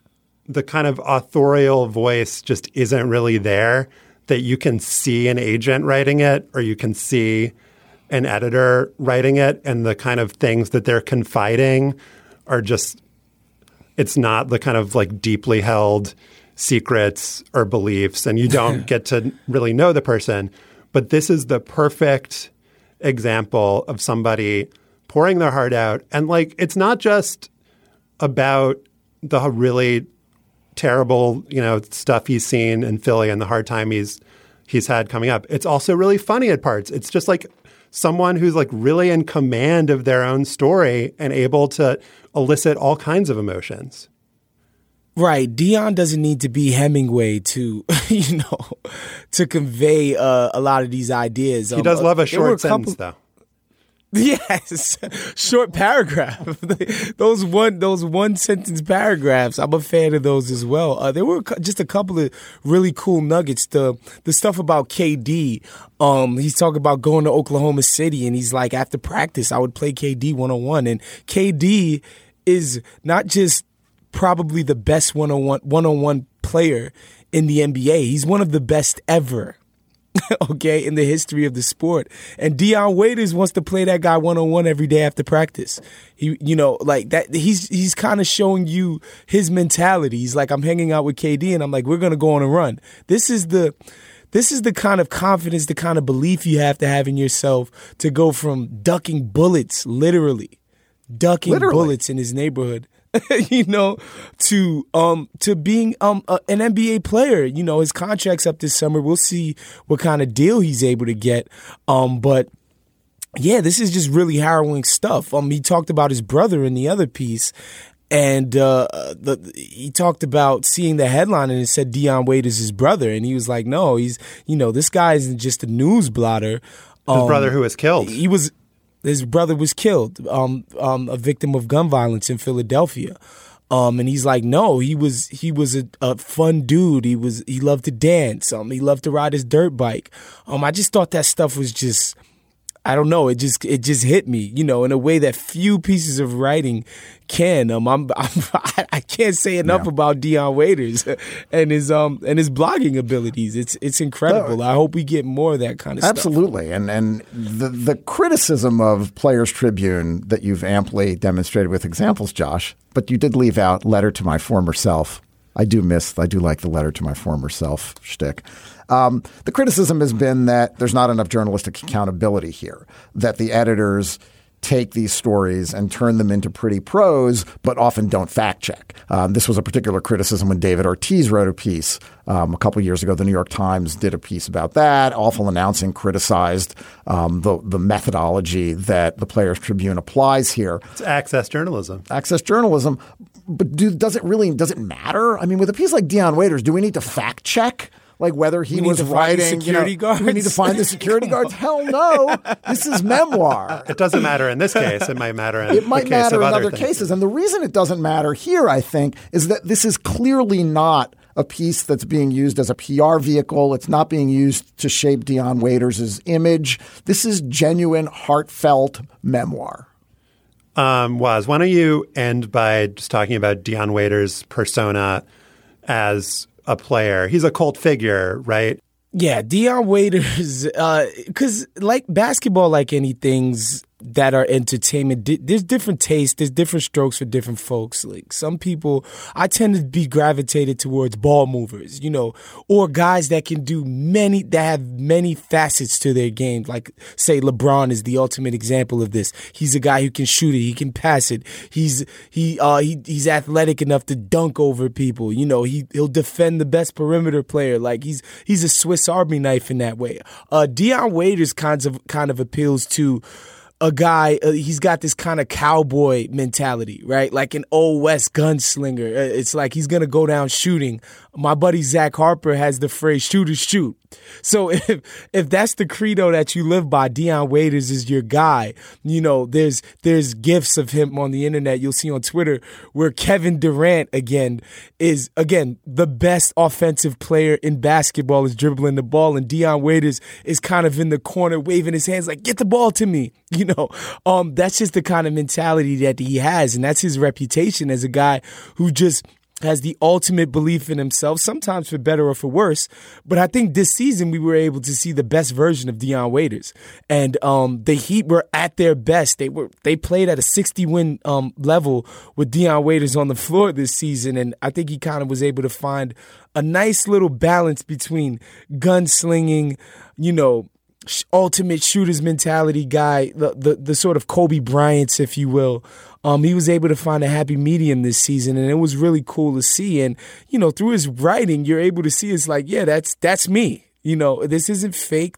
the kind of authorial voice just isn't really there, that you can see an agent writing it or you can see an editor writing it, and the kind of things that they're confiding are just, it's not the kind of like deeply held secrets or beliefs, and you don't get to really know the person. But this is the perfect example of somebody pouring their heart out. And like, it's not just about the really terrible, stuff he's seen in Philly and the hard time he's had coming up. It's also really funny at parts. It's just like someone who's like really in command of their own story and able to elicit all kinds of emotions. Right. Deion doesn't need to be Hemingway to, to convey a lot of these ideas. He does love a short sentence, though. Yes, short paragraph. those one sentence paragraphs. I'm a fan of those as well. There were just a couple of really cool nuggets. The stuff about KD. He's talking about going to Oklahoma City, and he's like, after practice, I would play KD 1-on-1, and KD is not just probably the best one-on-one player in the NBA. He's one of the best ever. Okay, in the history of the sport. And Dion Waiters wants to play that guy one-on-one every day after practice. Like that. He's kind of showing you his mentality. He's like, I'm hanging out with KD, and I'm like, we're gonna go on a run. This is the kind of confidence, the kind of belief you have to have in yourself to go from ducking bullets, literally ducking bullets in his neighborhood, to being an NBA player. His contract's up this summer. We'll see what kind of deal he's able to get. But yeah, this is just really harrowing stuff. He talked about his brother in the other piece, and he talked about seeing the headline and it said Dion Waiters' his brother, and he was like, no, he's this guy isn't just a news blotter. His brother who was killed. His brother was killed, a victim of gun violence in Philadelphia. And he's like, no, he was a fun dude. He loved to dance. He loved to ride his dirt bike. I just thought that stuff was just, I don't know. It just hit me, in a way that few pieces of writing can. I can't say enough about Dion Waiters and his blogging abilities. It's incredible. I hope we get more of that kind of stuff. Absolutely. And the criticism of Players Tribune that you've amply demonstrated with examples, Josh, but you did leave out letter to my former self. I do like the letter to my former self shtick. The criticism has been that there's not enough journalistic accountability here, that the editors take these stories and turn them into pretty prose, but often don't fact check. This was a particular criticism when David Ortiz wrote a piece a couple years ago. The New York Times did a piece about that. Awful Announcing criticized the methodology that the Players Tribune applies here. It's access journalism. Access journalism. But does it matter? I mean, with a piece like Dion Waiters, do we need to fact check? Like whether he was writing, do we need to find the security guards? Hell no. This is memoir. It doesn't matter in this case. It might matter in other cases. And the reason it doesn't matter here, I think, is that this is clearly not a piece that's being used as a PR vehicle. It's not being used to shape Dion Waiters' image. This is genuine, heartfelt memoir. Waz, why don't you end by just talking about Dion Waiters' persona as a player? He's a cult figure, right? Yeah, Dion Waiters, because like basketball, like anything's that are entertainment, there's different tastes, there's different strokes for different folks. Like some people, I tend to be gravitated towards ball movers, or guys that can do that have many facets to their game. Like say LeBron is the ultimate example of this. He's a guy who can shoot it, he can pass it. He's athletic enough to dunk over people. He'll defend the best perimeter player. Like he's a Swiss Army knife in that way. Dion Waiters kind of appeals to a guy, he's got this kind of cowboy mentality, right? Like an old West gunslinger. It's like he's going to go down shooting. My buddy Zach Harper has the phrase shoot or shoot. So if that's the credo that you live by, Dion Waiters is your guy. There's gifs of him on the internet you'll see on Twitter where Kevin Durant is the best offensive player in basketball, is dribbling the ball, and Dion Waiters is kind of in the corner waving his hands like, get the ball to me. That's just the kind of mentality that he has, and that's his reputation as a guy who just has the ultimate belief in himself, sometimes for better or for worse. But I think this season we were able to see the best version of Dion Waiters. And the Heat were at their best. They played at a 60-win level with Dion Waiters on the floor this season. And I think he kind of was able to find a nice little balance between gunslinging, ultimate shooter's mentality guy, the sort of Kobe Bryants, if you will. He was able to find a happy medium this season, and it was really cool to see. And, through his writing, you're able to see it's like, yeah, that's me. This isn't fake.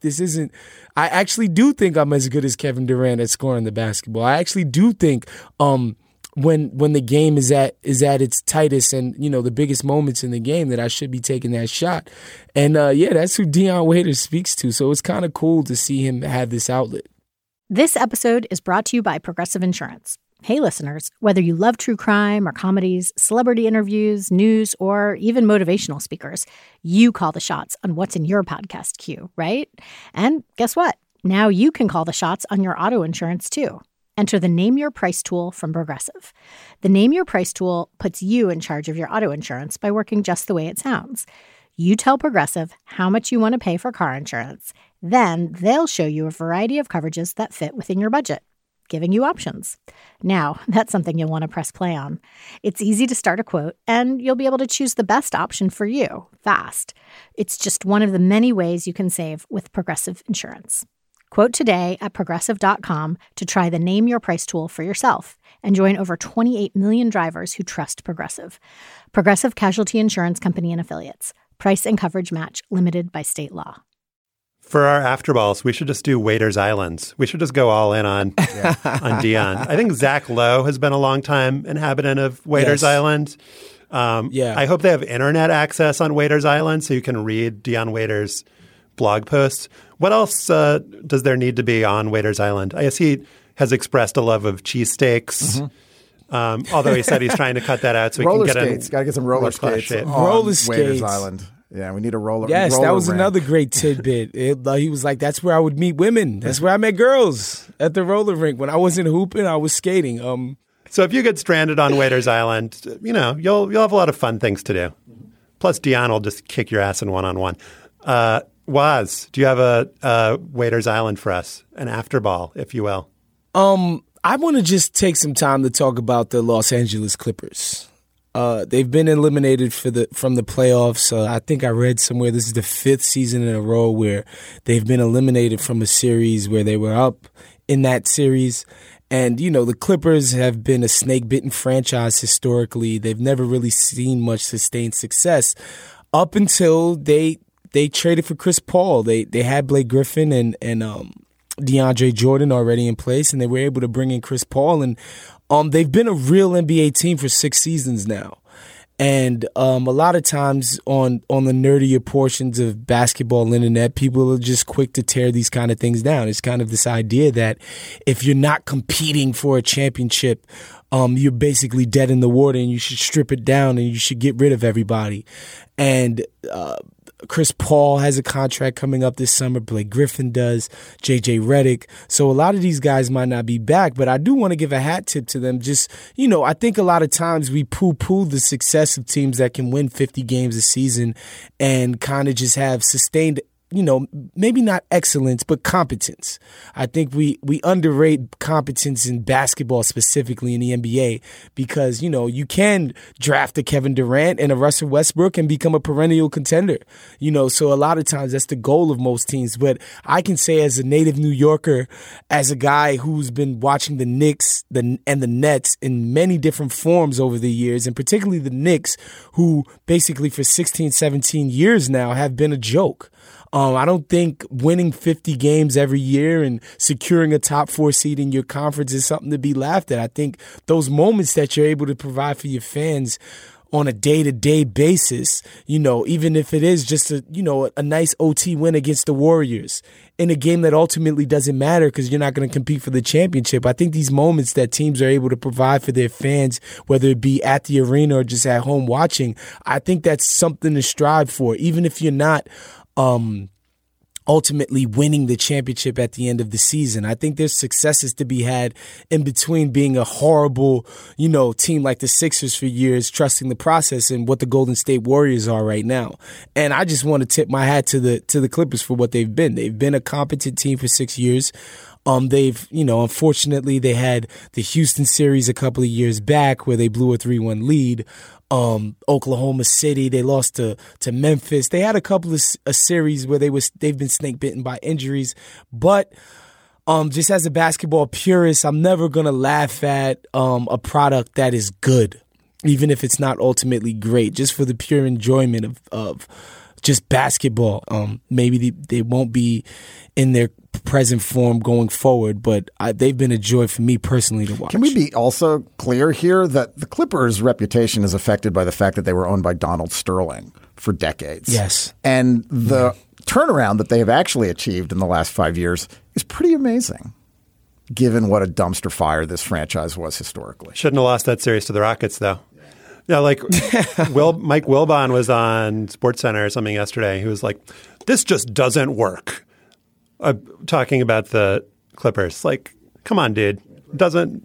I actually do think I'm as good as Kevin Durant at scoring the basketball. I actually do think when the game is at its tightest and, the biggest moments in the game that I should be taking that shot. And, that's who Dion Waiters speaks to. So it's kind of cool to see him have this outlet. This episode is brought to you by Progressive Insurance. Hey, listeners, whether you love true crime or comedies, celebrity interviews, news, or even motivational speakers, you call the shots on what's in your podcast queue, right? And guess what? Now you can call the shots on your auto insurance, too. Enter the Name Your Price tool from Progressive. The Name Your Price tool puts you in charge of your auto insurance by working just the way it sounds. You tell Progressive how much you want to pay for car insurance. Then they'll show you a variety of coverages that fit within your budget, giving you options. Now, that's something you'll want to press play on. It's easy to start a quote, and you'll be able to choose the best option for you fast. It's just one of the many ways you can save with Progressive Insurance. Quote today at Progressive.com to try the Name Your Price tool for yourself and join over 28 million drivers who trust Progressive. Progressive Casualty Insurance Company and Affiliates. Price and coverage match limited by state law. For our afterballs, we should just do Waiters Islands. We should just go all in on Dion. I think Zach Lowe has been a long time inhabitant of Waiters Island. I hope they have internet access on Waiters Island so you can read Dion Waiters' blog posts. What else does there need to be on Waiters Island? I guess he has expressed a love of cheesesteaks. Although he said he's trying to cut that out so he can get skates. Got to get some roller skates on Waiters Island. Yeah, we need a roller. Yes, roller that was ramp. Another great tidbit. He was like, "That's where I would meet women. That's where I met girls at the roller rink. When I wasn't hooping, I was skating." So if you get stranded on Waiters Island, you'll have a lot of fun things to do. Plus, Dion will just kick your ass in one-on-one. Waz, do you have a Waiters Island for us? An afterball, if you will. I want to just take some time to talk about the Los Angeles Clippers. They've been eliminated from the playoffs. I think I read somewhere this is the 5th season in a row where they've been eliminated from a series where they were up in that series. And, the Clippers have been a snake-bitten franchise historically. They've never really seen much sustained success up until they traded for Chris Paul. They had Blake Griffin and DeAndre Jordan already in place, and they were able to bring in Chris Paul. And they've been a real NBA team for 6 seasons now. And a lot of times on the nerdier portions of basketball internet, people are just quick to tear these kind of things down. It's kind of this idea that if you're not competing for a championship, you're basically dead in the water and you should strip it down and you should get rid of everybody. And Chris Paul has a contract coming up this summer. Blake Griffin does. JJ Redick. So a lot of these guys might not be back, but I do want to give a hat tip to them. Just, I think a lot of times we poo-poo the success of teams that can win 50 games a season and kind of just have sustained, maybe not excellence, but competence. I think we underrate competence in basketball, specifically in the NBA, because, you can draft a Kevin Durant and a Russell Westbrook and become a perennial contender. So a lot of times that's the goal of most teams. But I can say as a native New Yorker, as a guy who's been watching the Knicks and the Nets in many different forms over the years, and particularly the Knicks, who basically for 16, 17 years now have been a joke. I don't think winning 50 games every year and securing a top 4 seed in your conference is something to be laughed at. I think those moments that you're able to provide for your fans on a day-to-day basis, even if it is just a nice OT win against the Warriors in a game that ultimately doesn't matter because you're not going to compete for the championship. I think these moments that teams are able to provide for their fans, whether it be at the arena or just at home watching, I think that's something to strive for, even if you're not ultimately winning the championship at the end of the season. I think there's successes to be had in between being a horrible, team like the Sixers for years, trusting the process, and what the Golden State Warriors are right now. And I just want to tip my hat to the Clippers for what they've been. They've been a competent team for 6 years. They've, unfortunately, they had the Houston series a couple of years back where they blew a 3-1 lead. Oklahoma City, they lost to Memphis. They had a couple of a series where they've been snake bitten by injuries. But just as a basketball purist, I'm never gonna laugh at a product that is good, even if it's not ultimately great, just for the pure enjoyment of just basketball. Maybe they won't be in their present form going forward, but they've been a joy for me personally to watch. Can we be also clear here that the Clippers' reputation is affected by the fact that they were owned by Donald Sterling for decades? Yes. And the turnaround that they have actually achieved in the last 5 years is pretty amazing, given what a dumpster fire this franchise was historically. Shouldn't have lost that series to the Rockets, though. Yeah, like Mike Wilbon was on SportsCenter or something yesterday. He was like, this just doesn't work. Talking about the Clippers. Like, come on, dude. It doesn't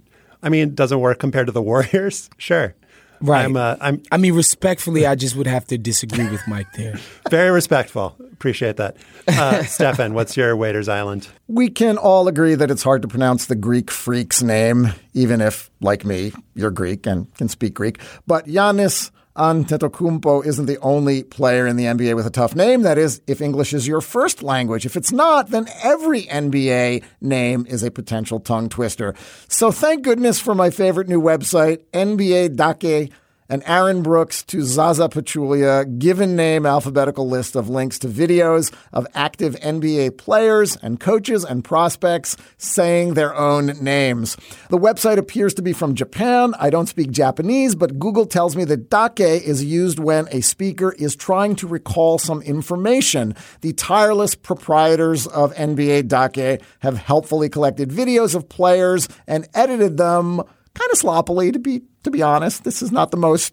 work compared to the Warriors? Sure. Right. Respectfully, I just would have to disagree with Mike there. Very respectful. Appreciate that. Stefan, what's your Waiters Island? We can all agree that it's hard to pronounce the Greek freak's name, even if, like me, you're Greek and can speak Greek. But Giannis Antetokounmpo isn't the only player in the NBA with a tough name. That is, if English is your first language. If it's not, then every NBA name is a potential tongue twister. So thank goodness for my favorite new website, NBA Dake, and Aaron Brooks to Zaza Pachulia, given name alphabetical list of links to videos of active NBA players and coaches and prospects saying their own names. The website appears to be from Japan. I don't speak Japanese, but Google tells me that dake is used when a speaker is trying to recall some information. The tireless proprietors of NBA Dake have helpfully collected videos of players and edited them kind of sloppily, to be honest. This is not the most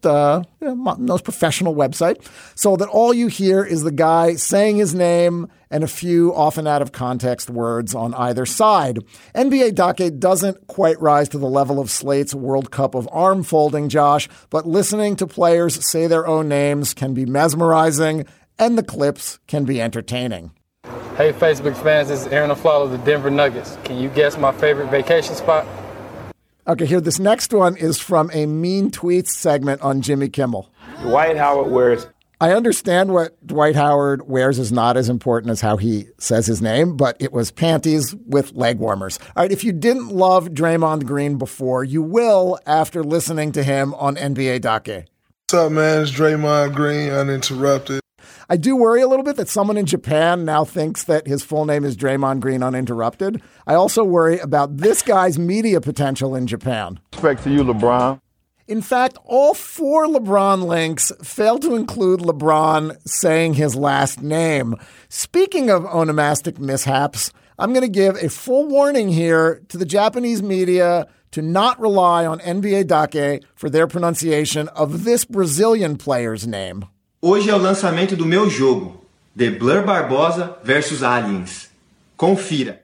professional website. So that all you hear is the guy saying his name and a few often out of context words on either side. NBA Dake doesn't quite rise to the level of Slate's World Cup of arm folding, Josh, but listening to players say their own names can be mesmerizing, and the clips can be entertaining. Hey, Facebook fans, this is Aaron Aflalo of the Denver Nuggets. Can you guess my favorite vacation spot? Okay, here, this next one is from a Mean Tweets segment on Jimmy Kimmel. Dwight Howard wears. I understand what Dwight Howard wears is not as important as how he says his name, but it was panties with leg warmers. All right, if you didn't love Draymond Green before, you will after listening to him on NBA Dake. What's up, man? It's Draymond Green, uninterrupted. I do worry a little bit that someone in Japan now thinks that his full name is Draymond Green Uninterrupted. I also worry about this guy's media potential in Japan. Respect to you, LeBron. In fact, all 4 LeBron links fail to include LeBron saying his last name. Speaking of onomastic mishaps, I'm going to give a full warning here to the Japanese media to not rely on NBA Dake for their pronunciation of this Brazilian player's name. Hoje é o lançamento do meu jogo, The Blur Barbosa versus Aliens. Confira.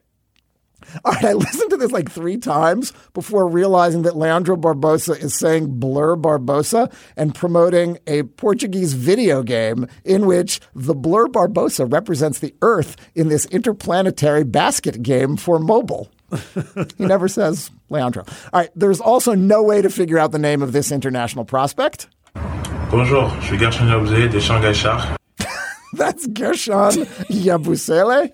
All right, I listened to this like 3 times before realizing that Leandro Barbosa is saying Blur Barbosa and promoting a Portuguese video game in which the Blur Barbosa represents the Earth in this interplanetary basket game for mobile. He never says Leandro. All right, there's also no way to figure out the name of this international prospect. Bonjour, je suis Gershon Yabusele de Shanghai Shark. That's Gershon Yabusele.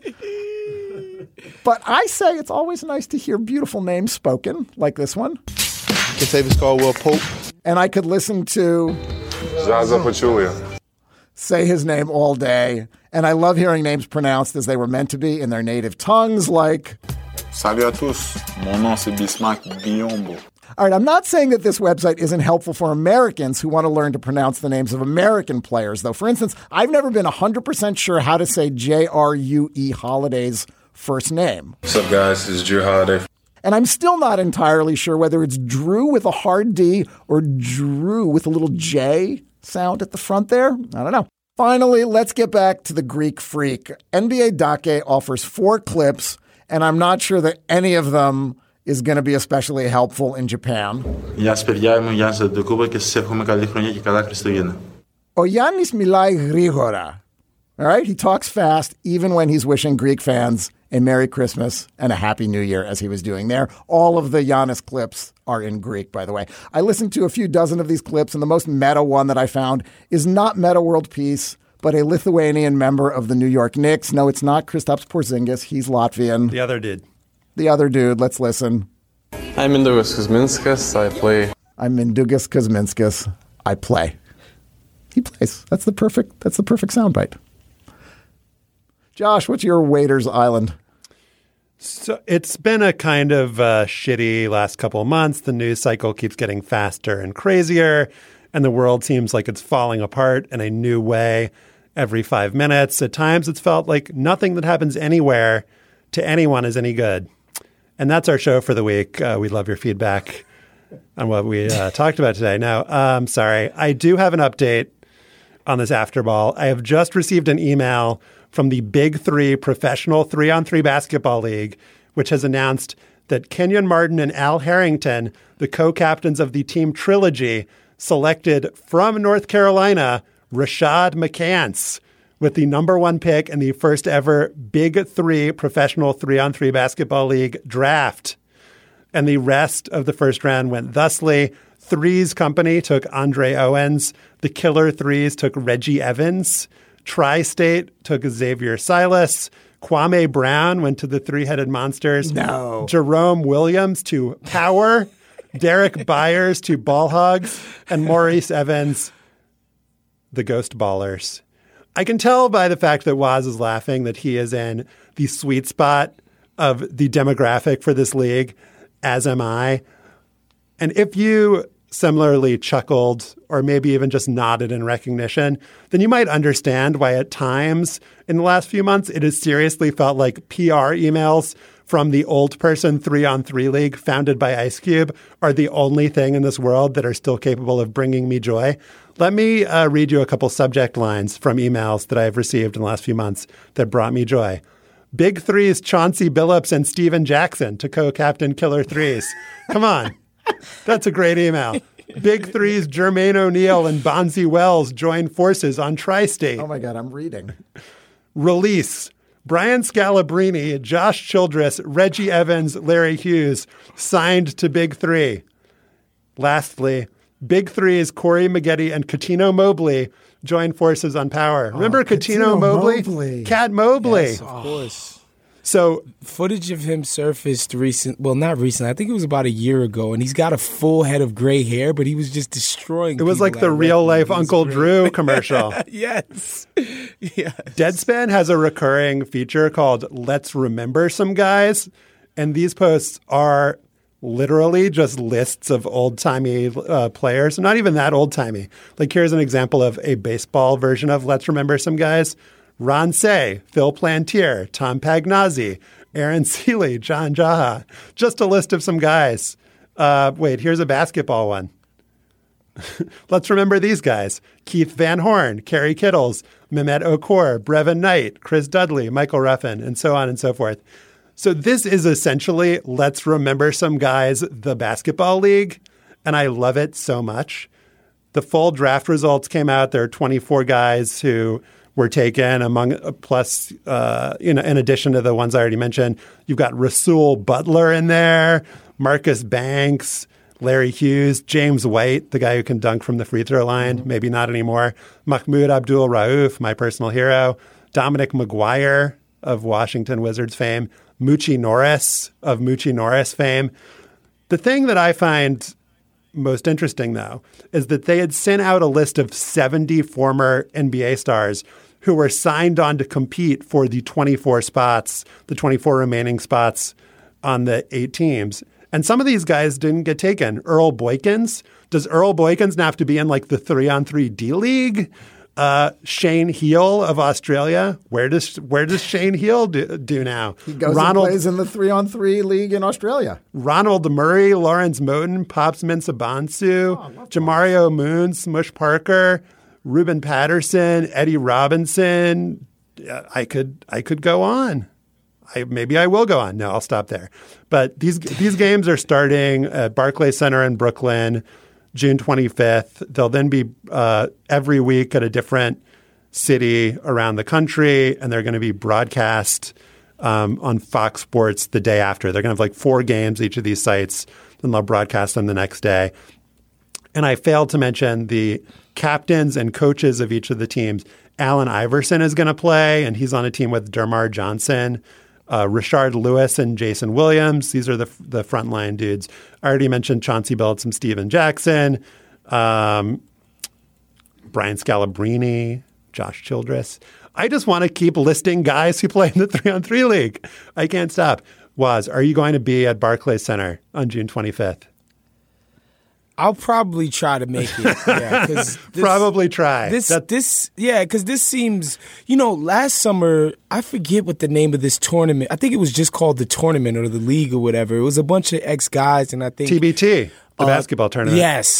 But I say it's always nice to hear beautiful names spoken, like this one. Kentavious Caldwell-Pope. And I could listen to Zaza Pachulia say his name all day. And I love hearing names pronounced as they were meant to be in their native tongues, like... Salut à tous, mon nom c'est Bismarck Biombo. All right, I'm not saying that this website isn't helpful for Americans who want to learn to pronounce the names of American players, though. For instance, I've never been 100% sure how to say J-R-U-E Holiday's first name. What's up, guys? This is Drew Holiday. And I'm still not entirely sure whether it's Drew with a hard D or Drew with a little J sound at the front there. I don't know. Finally, let's get back to the Greek freak. NBA Dake offers 4 clips, and I'm not sure that any of them is going to be especially helpful in Japan. O Yannis Milai Grigora. All right, he talks fast even when he's wishing Greek fans a Merry Christmas and a Happy New Year as he was doing there. All of the Giannis clips are in Greek, by the way. I listened to a few dozen of these clips, and the most meta one that I found is not Meta World Peace, but a Lithuanian member of the New York Knicks. No, it's not Kristaps Porzingis. He's Latvian. The other dude. The other dude. Let's listen. I'm Mindaugas Kuzminskas. I play. I'm Mindaugas Kuzminskas. I play. He plays. That's the perfect soundbite. Josh, what's your Waiters Island? So it's been a kind of shitty last couple of months. The news cycle keeps getting faster and crazier, and the world seems like it's falling apart in a new way every 5 minutes. At times, it's felt like nothing that happens anywhere to anyone is any good. And that's our show for the week. We'd love your feedback on what we talked about today. Now, sorry, I do have an update on this after ball. I have just received an email from the Big Three Professional 3-on-3 Basketball League, which has announced that Kenyon Martin and Al Harrington, the co-captains of the team Trilogy, selected from North Carolina Rashad McCants with the number 1 pick in the first ever Big Three Professional 3-on-3 Basketball League draft. And the rest of the first round went thusly. Threes Company took Andre Owens. The Killer Threes took Reggie Evans. Tri-State took Xavier Silas. Kwame Brown went to the Three-Headed Monsters. No. Jerome Williams to Power. Derek Byers to Ball Hogs. And Maurice Evans, the Ghost Ballers. I can tell by the fact that Waz is laughing that he is in the sweet spot of the demographic for this league, as am I. And if you similarly chuckled or maybe even just nodded in recognition, then you might understand why at times in the last few months it has seriously felt like PR emails from the old person 3-on-3 league founded by Ice Cube are the only thing in this world that are still capable of bringing me joy. Let me read you a couple subject lines from emails that I've received in the last few months that brought me joy. Big Threes, Chauncey Billups and Steven Jackson to co-captain Killer Threes. Come on. That's a great email. Big Threes, Jermaine O'Neal and Bonzi Wells join forces on Tri-State. Oh, my God, I'm reading. Release. Brian Scalabrine, Josh Childress, Reggie Evans, Larry Hughes signed to Big Three. Lastly, Big Threes, Corey Maggette and Katino Mobley join forces on Power. Remember Katino Mobley? Cat Mobley. Yes, of course. So footage of him surfaced not recently. I think it was about a year ago, and he's got a full head of gray hair, but he was just destroying. It was like the real life Uncle Drew commercial. Yes. Deadspin has a recurring feature called Let's Remember Some Guys, and these posts are literally just lists of old-timey players, not even that old-timey. Like here's an example of a baseball version of Let's Remember Some Guys. Ron Say, Phil Plantier, Tom Pagnazzi, Aaron Seeley, John Jaha. Just a list of some guys. Wait, here's a basketball one. Let's remember these guys. Keith Van Horn, Kerry Kittles, Mehmet Okur, Brevin Knight, Chris Dudley, Michael Ruffin, and so on and so forth. So this is essentially Let's Remember Some Guys, the basketball league, and I love it so much. The full draft results came out. There are 24 guys who were taken among plus, in addition to the ones I already mentioned. You've got Rasul Butler in there, Marcus Banks, Larry Hughes, James White, the guy who can dunk from the free throw line, maybe not anymore, Mahmoud Abdul-Rauf, my personal hero, Dominic McGuire of Washington Wizards fame, Moochie Norris of Moochie Norris fame. The thing that I find most interesting, though, is that they had sent out a list of 70 former NBA stars who were signed on to compete for the 24 spots, the 24 remaining spots on the 8 teams. And some of these guys didn't get taken. Earl Boykins. Does Earl Boykins now have to be in like the 3-on-3 D League? Shane Heal of Australia. Where does Shane Heal do now? He goes and plays in the 3-on-3 league in Australia. Ronald Murray, Lawrence Moten, Pops Mensah-Bonsu, Jamario Moon, Smush Parker, Ruben Patterson, Eddie Robinson. I could go on. Maybe I will go on. No, I'll stop there. But these games are starting at Barclays Center in Brooklyn, June 25th. They'll then be every week at a different city around the country, and they're going to be broadcast on Fox Sports the day after. They're going to have like 4 games each of these sites, and they'll broadcast them the next day. And I failed to mention the captains and coaches of each of the teams. Allen Iverson is going to play, and he's on a team with Dermar Johnson, Rashard Lewis and Jason Williams. These are the frontline dudes. I already mentioned Chauncey Billups and Steven Jackson, Brian Scalabrine, Josh Childress. I just want to keep listing guys who play in the 3-on-3 league. I can't stop. Waz, are you going to be at Barclays Center on June 25th? I'll probably try to make it. Yeah, probably try. Because this seems, last summer, I forget what the name of this tournament. I think it was just called the tournament or the league or whatever. It was a bunch of ex-guys, and I think TBT, the basketball tournament.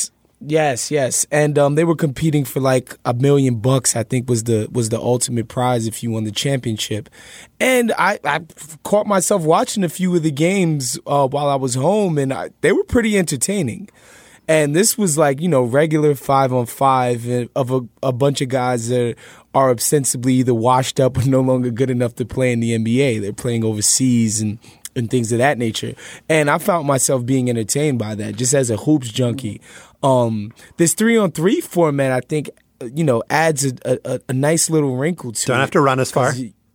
Yes. And they were competing for like $1 million, I think was the ultimate prize if you won the championship. And I caught myself watching a few of the games while I was home, and they were pretty entertaining. And this was like, regular 5-on-5 of a bunch of guys that are ostensibly either washed up or no longer good enough to play in the NBA. They're playing overseas and things of that nature. And I found myself being entertained by that just as a hoops junkie. This 3-on-3 format, I think, adds a nice little wrinkle to it. Don't have to run as far.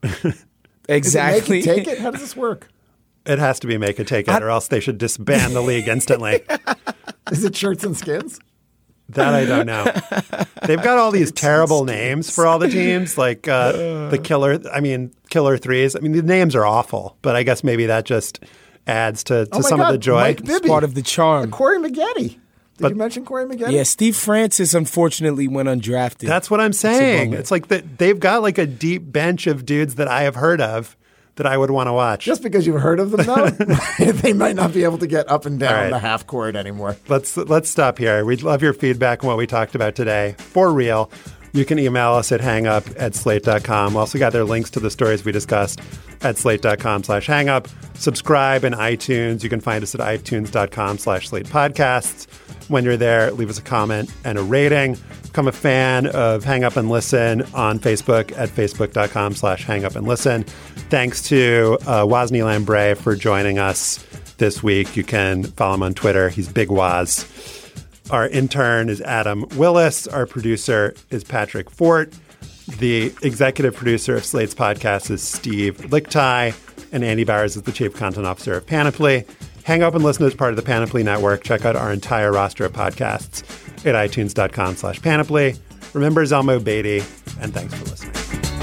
Exactly. Is it make it, take it? How does this work? It has to be make it, take it, or else they should disband the league instantly. Is it shirts and skins? That I don't know. They've got all these terrible names for all the teams, like the Killer Threes. I mean, the names are awful, but I guess maybe that just adds to some of the joy. It's part of the charm. Corey Maggette. Did you mention Corey Maggette? Yeah, Steve Francis unfortunately went undrafted. That's what I'm saying. It's like they've got like a deep bench of dudes that I have heard of that I would want to watch. Just because you've heard of them, though, they might not be able to get up and down the half court anymore. Let's stop here. We'd love your feedback on what we talked about today. For real, you can email us at hangup@slate.com. We also got their links to the stories we discussed at slate.com/hangup. Subscribe in iTunes. You can find us at itunes.com/slatepodcasts. When you're there, leave us a comment and a rating. Become a fan of Hang Up and Listen on Facebook at facebook.com/hangupandlisten. Thanks to Wosny Lambre for joining us this week. You can follow him on Twitter. He's Big Woz. Our intern is Adam Willis. Our producer is Patrick Fort. The executive producer of Slate's podcast is Steve Lickteig. And Andy Bowers is the chief content officer of Panoply. Hang Up and Listen as part of the Panoply Network. Check out our entire roster of podcasts at itunes.com/panoply. Remember Zelmo Beatty, and thanks for listening.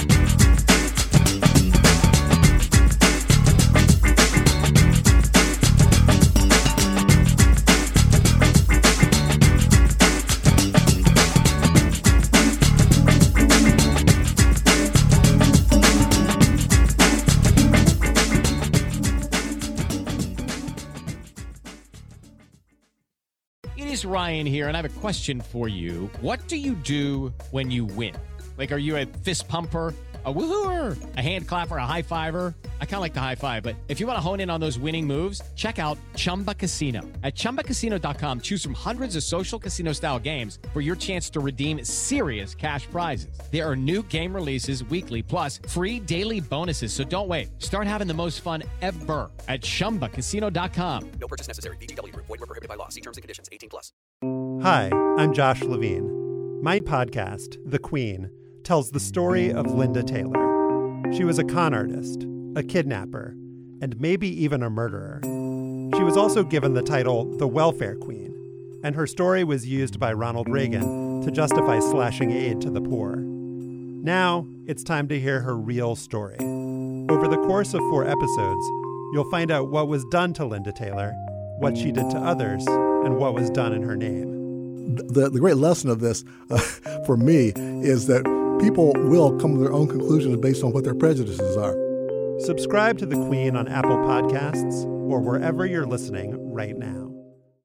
Ryan here, and I have a question for you. What do you do when you win? Like, are you a fist pumper, a woohooer, a hand clapper, a high fiver? I kind of like the high five, but if you want to hone in on those winning moves, check out Chumba Casino. At ChumbaCasino.com, choose from hundreds of social casino-style games for your chance to redeem serious cash prizes. There are new game releases weekly, plus free daily bonuses, so don't wait. Start having the most fun ever at ChumbaCasino.com. No purchase necessary. VGW Group. Void where prohibited by law. See terms and conditions. 18+. Hi, I'm Josh Levine. My podcast, The Queen, tells the story of Linda Taylor. She was a con artist, a kidnapper, and maybe even a murderer. She was also given the title the Welfare Queen, and her story was used by Ronald Reagan to justify slashing aid to the poor. Now, it's time to hear her real story. Over the course of 4 episodes, you'll find out what was done to Linda Taylor, what she did to others, and what was done in her name. The great lesson of this, for me, is that people will come to their own conclusions based on what their prejudices are. Subscribe to The Queen on Apple Podcasts or wherever you're listening right now.